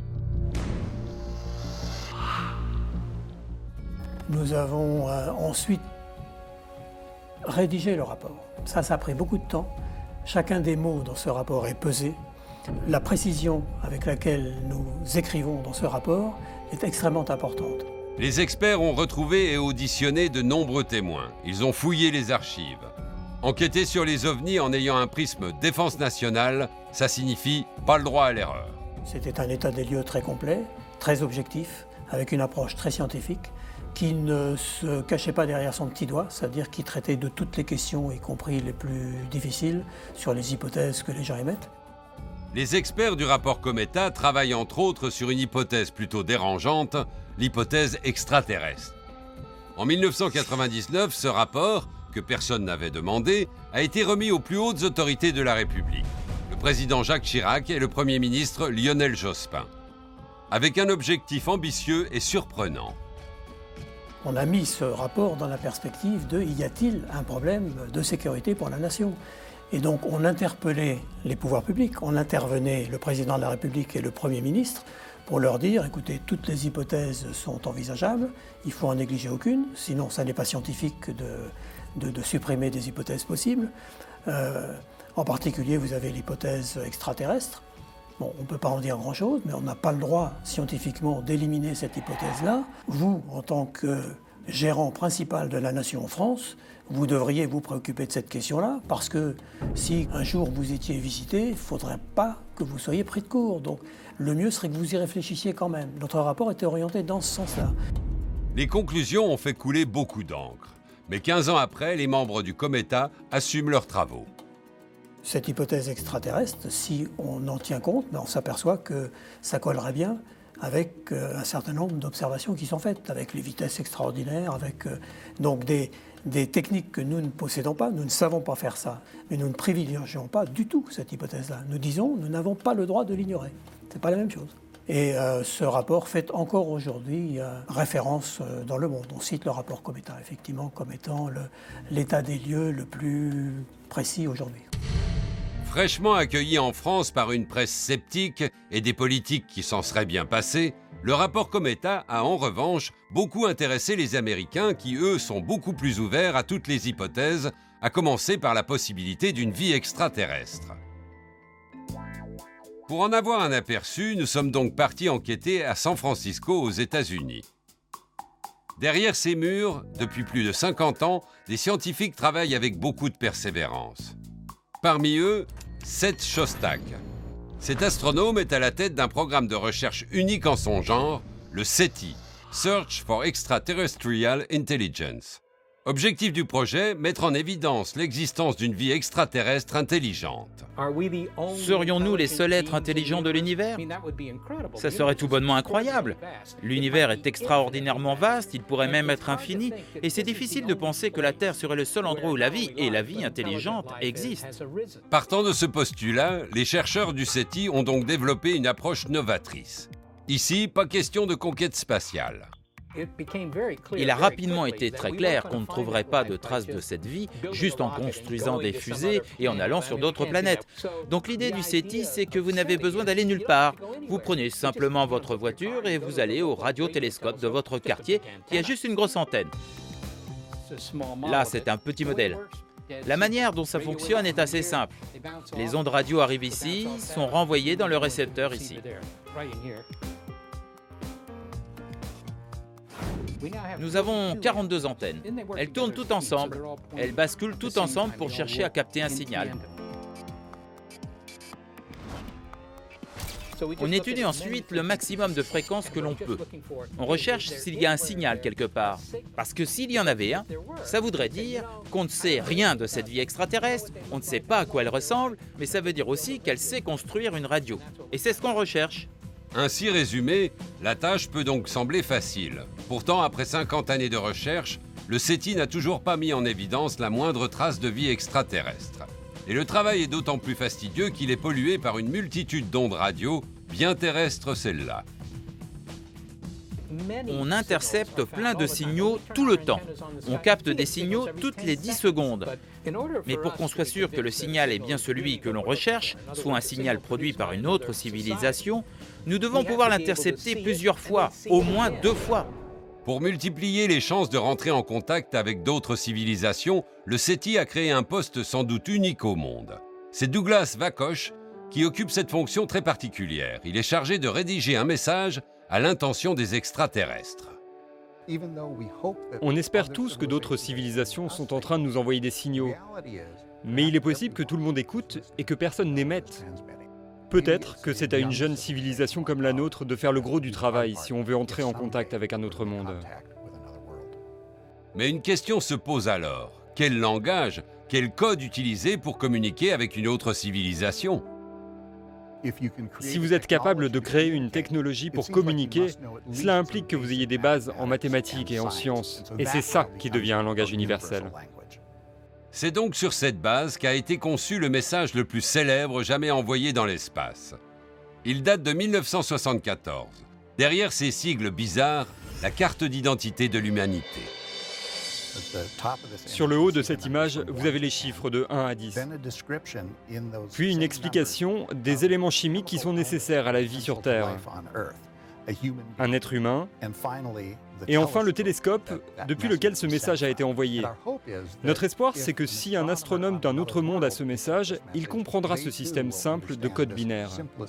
Nous avons ensuite rédigé le rapport. Ça a pris beaucoup de temps. Chacun des mots dans ce rapport est pesé. La précision avec laquelle nous écrivons dans ce rapport est extrêmement importante.
Les experts ont retrouvé et auditionné de nombreux témoins. Ils ont fouillé les archives. Enquêter sur les ovnis en ayant un prisme défense nationale, ça signifie pas le droit à l'erreur.
C'était un état des lieux très complet, très objectif, avec une approche très scientifique, qui ne se cachait pas derrière son petit doigt, c'est-à-dire qui traitait de toutes les questions, y compris les plus difficiles, sur les hypothèses que les gens émettent.
Les experts du rapport Cometa travaillent entre autres sur une hypothèse plutôt dérangeante, l'hypothèse extraterrestre. En 1999, ce rapport, que personne n'avait demandé, a été remis aux plus hautes autorités de la République, le président Jacques Chirac et le Premier ministre Lionel Jospin, avec un objectif ambitieux et surprenant.
On a mis ce rapport dans la perspective de y a-t-il un problème de sécurité pour la nation ? Et donc on interpellait les pouvoirs publics, on intervenait le président de la République et le Premier ministre pour leur dire, écoutez, toutes les hypothèses sont envisageables, il faut en négliger aucune, sinon ça n'est pas scientifique de supprimer des hypothèses possibles. En particulier, vous avez l'hypothèse extraterrestre. Bon, on ne peut pas en dire grand-chose, mais on n'a pas le droit scientifiquement d'éliminer cette hypothèse-là. Vous, en tant que gérant principal de la nation en France, vous devriez vous préoccuper de cette question-là, parce que si un jour vous étiez visité, il ne faudrait pas que vous soyez pris de court. Donc le mieux serait que vous y réfléchissiez quand même. Notre rapport était orienté dans ce sens-là.
Les conclusions ont fait couler beaucoup d'encre. Mais 15 ans après, les membres du COMETA assument leurs travaux.
Cette hypothèse extraterrestre, si on en tient compte, on s'aperçoit que ça collerait bien avec un certain nombre d'observations qui sont faites, avec les vitesses extraordinaires, avec donc des techniques que nous ne possédons pas. Nous ne savons pas faire ça, mais nous ne privilégions pas du tout cette hypothèse-là. Nous disons, nous n'avons pas le droit de l'ignorer. Ce n'est pas la même chose. Et ce rapport fait encore aujourd'hui référence dans le monde. On cite le rapport COMETA, effectivement, comme étant l'état des lieux le plus précis aujourd'hui.
Fraîchement accueilli en France par une presse sceptique et des politiques qui s'en seraient bien passés, le rapport COMETA a en revanche beaucoup intéressé les Américains qui, eux, sont beaucoup plus ouverts à toutes les hypothèses, à commencer par la possibilité d'une vie extraterrestre. Pour en avoir un aperçu, nous sommes donc partis enquêter à San Francisco, aux États-Unis. Derrière ces murs, depuis plus de 50 ans, des scientifiques travaillent avec beaucoup de persévérance. Parmi eux, Seth Shostak. Cet astronome est à la tête d'un programme de recherche unique en son genre, le SETI, Search for Extraterrestrial Intelligence. Objectif du projet, mettre en évidence l'existence d'une vie extraterrestre intelligente.
Serions-nous les seuls êtres intelligents de l'univers? Ça serait tout bonnement incroyable. L'univers est extraordinairement vaste, il pourrait même être infini, et c'est difficile de penser que la Terre serait le seul endroit où la vie, et la vie intelligente, existent.
Partant de ce postulat, les chercheurs du SETI ont donc développé une approche novatrice. Ici, pas question de conquête spatiale.
Il a rapidement été très clair qu'on ne trouverait pas de traces de cette vie juste en construisant des fusées et en allant sur d'autres planètes. Donc l'idée du SETI, c'est que vous n'avez besoin d'aller nulle part. Vous prenez simplement votre voiture et vous allez au radiotélescope de votre quartier qui a juste une grosse antenne. Là, c'est un petit modèle. La manière dont ça fonctionne est assez simple. Les ondes radio arrivent ici, sont renvoyées dans le récepteur ici. Nous avons 42 antennes. Elles tournent toutes ensemble. Elles basculent toutes ensemble pour chercher à capter un signal. On étudie ensuite le maximum de fréquences que l'on peut. On recherche s'il y a un signal quelque part. Parce que s'il y en avait un, ça voudrait dire qu'on ne sait rien de cette vie extraterrestre, on ne sait pas à quoi elle ressemble, mais ça veut dire aussi qu'elle sait construire une radio. Et c'est ce qu'on recherche.
Ainsi résumé, la tâche peut donc sembler facile. Pourtant, après 50 années de recherche, le SETI n'a toujours pas mis en évidence la moindre trace de vie extraterrestre. Et le travail est d'autant plus fastidieux qu'il est pollué par une multitude d'ondes radio, bien terrestres celles-là.
On intercepte plein de signaux tout le temps. On capte des signaux toutes les 10 secondes. Mais pour qu'on soit sûr que le signal est bien celui que l'on recherche, soit un signal produit par une autre civilisation, nous devons pouvoir l'intercepter plusieurs fois, au moins 2 fois.
Pour multiplier les chances de rentrer en contact avec d'autres civilisations, le SETI a créé un poste sans doute unique au monde. C'est Douglas Vakosh qui occupe cette fonction très particulière. Il est chargé de rédiger un message à l'intention des extraterrestres.
On espère tous que d'autres civilisations sont en train de nous envoyer des signaux. Mais il est possible que tout le monde écoute et que personne n'émette. Peut-être que c'est à une jeune civilisation comme la nôtre de faire le gros du travail si on veut entrer en contact avec un autre monde.
Mais une question se pose alors. Quel langage, quel code utiliser pour communiquer avec une autre civilisation ?
Si vous êtes capable de créer une technologie pour communiquer, cela implique que vous ayez des bases en mathématiques et en sciences. Et c'est ça qui devient un langage universel.
C'est donc sur cette base qu'a été conçu le message le plus célèbre jamais envoyé dans l'espace. Il date de 1974. Derrière ces sigles bizarres, la carte d'identité de l'humanité.
Sur le haut de cette image, vous avez les chiffres de 1 à 10. Puis une explication des éléments chimiques qui sont nécessaires à la vie sur Terre. Un être humain, Et enfin, le télescope, depuis lequel ce message a été envoyé. Notre espoir, c'est que si un astronome d'un autre monde a ce message, il comprendra ce système simple de code binaire.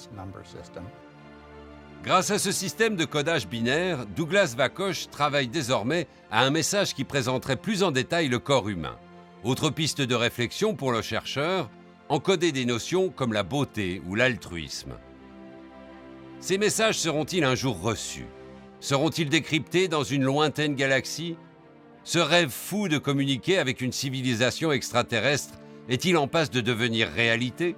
Grâce à ce système de codage binaire, Douglas Vakosh travaille désormais à un message qui présenterait plus en détail le corps humain. Autre piste de réflexion pour le chercheur, encoder des notions comme la beauté ou l'altruisme. Ces messages seront-ils un jour reçus? Seront-ils décryptés dans une lointaine galaxie? Ce rêve fou de communiquer avec une civilisation extraterrestre est-il en passe de devenir réalité?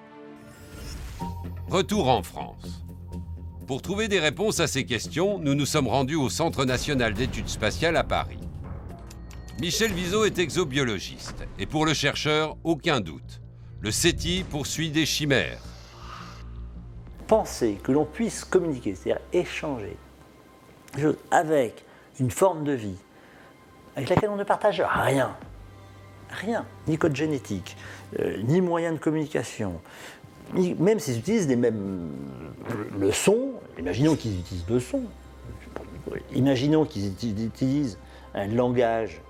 Retour en France. Pour trouver des réponses à ces questions, nous nous sommes rendus au Centre national d'études spatiales à Paris. Michel Viseau est exobiologiste, et pour le chercheur, aucun doute. Le SETI poursuit des chimères.
Penser que l'on puisse communiquer, c'est-à-dire échanger avec une forme de vie avec laquelle on ne partage rien, ni code génétique, ni moyen de communication, même s'ils utilisent le son, imaginons qu'ils utilisent le son, imaginons qu'ils utilisent un langage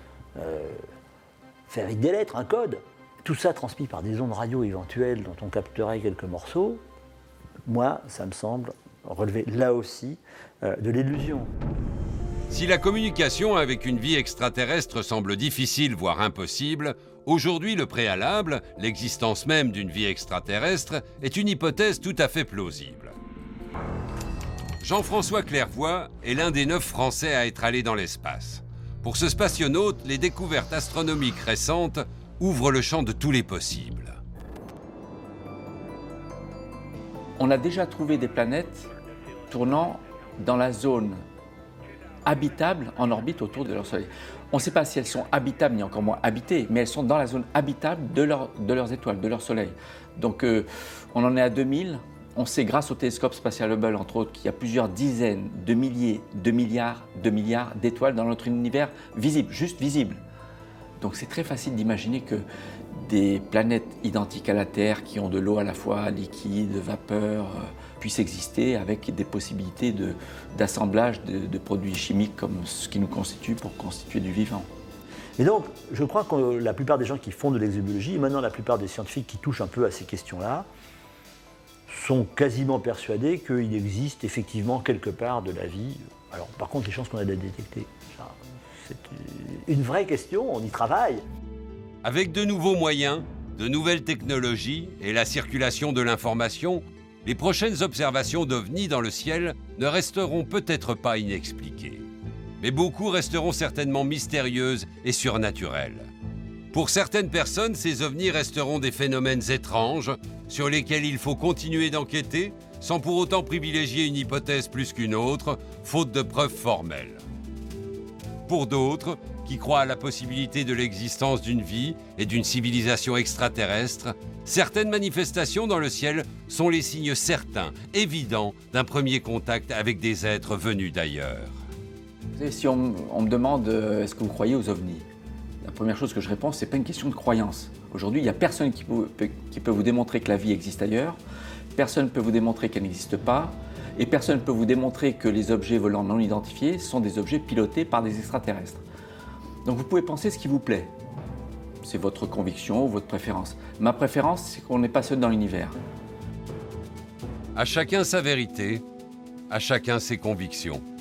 fait avec des lettres, un code, tout ça transmis par des ondes radio éventuelles dont on capterait quelques morceaux, moi, ça me semble relever là aussi de l'illusion.
Si la communication avec une vie extraterrestre semble difficile, voire impossible, aujourd'hui le préalable, l'existence même d'une vie extraterrestre, est une hypothèse tout à fait plausible. Jean-François Clairvoy est l'un des 9 Français à être allés dans l'espace. Pour ce spationaute, les découvertes astronomiques récentes ouvrent le champ de tous les possibles.
On a déjà trouvé des planètes tournant dans la zone habitables en orbite autour de leur Soleil. On ne sait pas si elles sont habitables ni encore moins habitées, mais elles sont dans la zone habitable de leurs étoiles, de leur Soleil. Donc on en est à 2000. On sait grâce au télescope spatial Hubble, entre autres, qu'il y a plusieurs dizaines de milliers, de milliards d'étoiles dans notre univers visible, juste visible. Donc c'est très facile d'imaginer que des planètes identiques à la Terre, qui ont de l'eau à la fois liquide, vapeur, puissent exister avec des possibilités d'assemblage de produits chimiques comme ce qui nous constitue pour constituer du vivant.
Et donc, je crois que la plupart des gens qui font de l'exobiologie, et maintenant la plupart des scientifiques qui touchent un peu à ces questions-là, sont quasiment persuadés qu'il existe effectivement quelque part de la vie. Alors, par contre, les chances qu'on a de la détecter, c'est une vraie question, on y travaille.
Avec de nouveaux moyens, de nouvelles technologies et la circulation de l'information, les prochaines observations d'OVNI dans le ciel ne resteront peut-être pas inexpliquées. Mais beaucoup resteront certainement mystérieuses et surnaturelles. Pour certaines personnes, ces ovnis resteront des phénomènes étranges sur lesquels il faut continuer d'enquêter sans pour autant privilégier une hypothèse plus qu'une autre, faute de preuves formelles. Pour d'autres, qui croient à la possibilité de l'existence d'une vie et d'une civilisation extraterrestre, certaines manifestations dans le ciel sont les signes certains, évidents, d'un premier contact avec des êtres venus d'ailleurs.
Vous savez, si on me demande est-ce que vous croyez aux ovnis, la première chose que je réponds, c'est pas une question de croyance. Aujourd'hui, il n'y a personne qui peut vous démontrer que la vie existe ailleurs, personne ne peut vous démontrer qu'elle n'existe pas, et personne ne peut vous démontrer que les objets volants non identifiés sont des objets pilotés par des extraterrestres. Donc vous pouvez penser ce qui vous plaît. C'est votre conviction ou votre préférence. Ma préférence, c'est qu'on n'est pas seul dans l'univers.
À chacun sa vérité, à chacun ses convictions.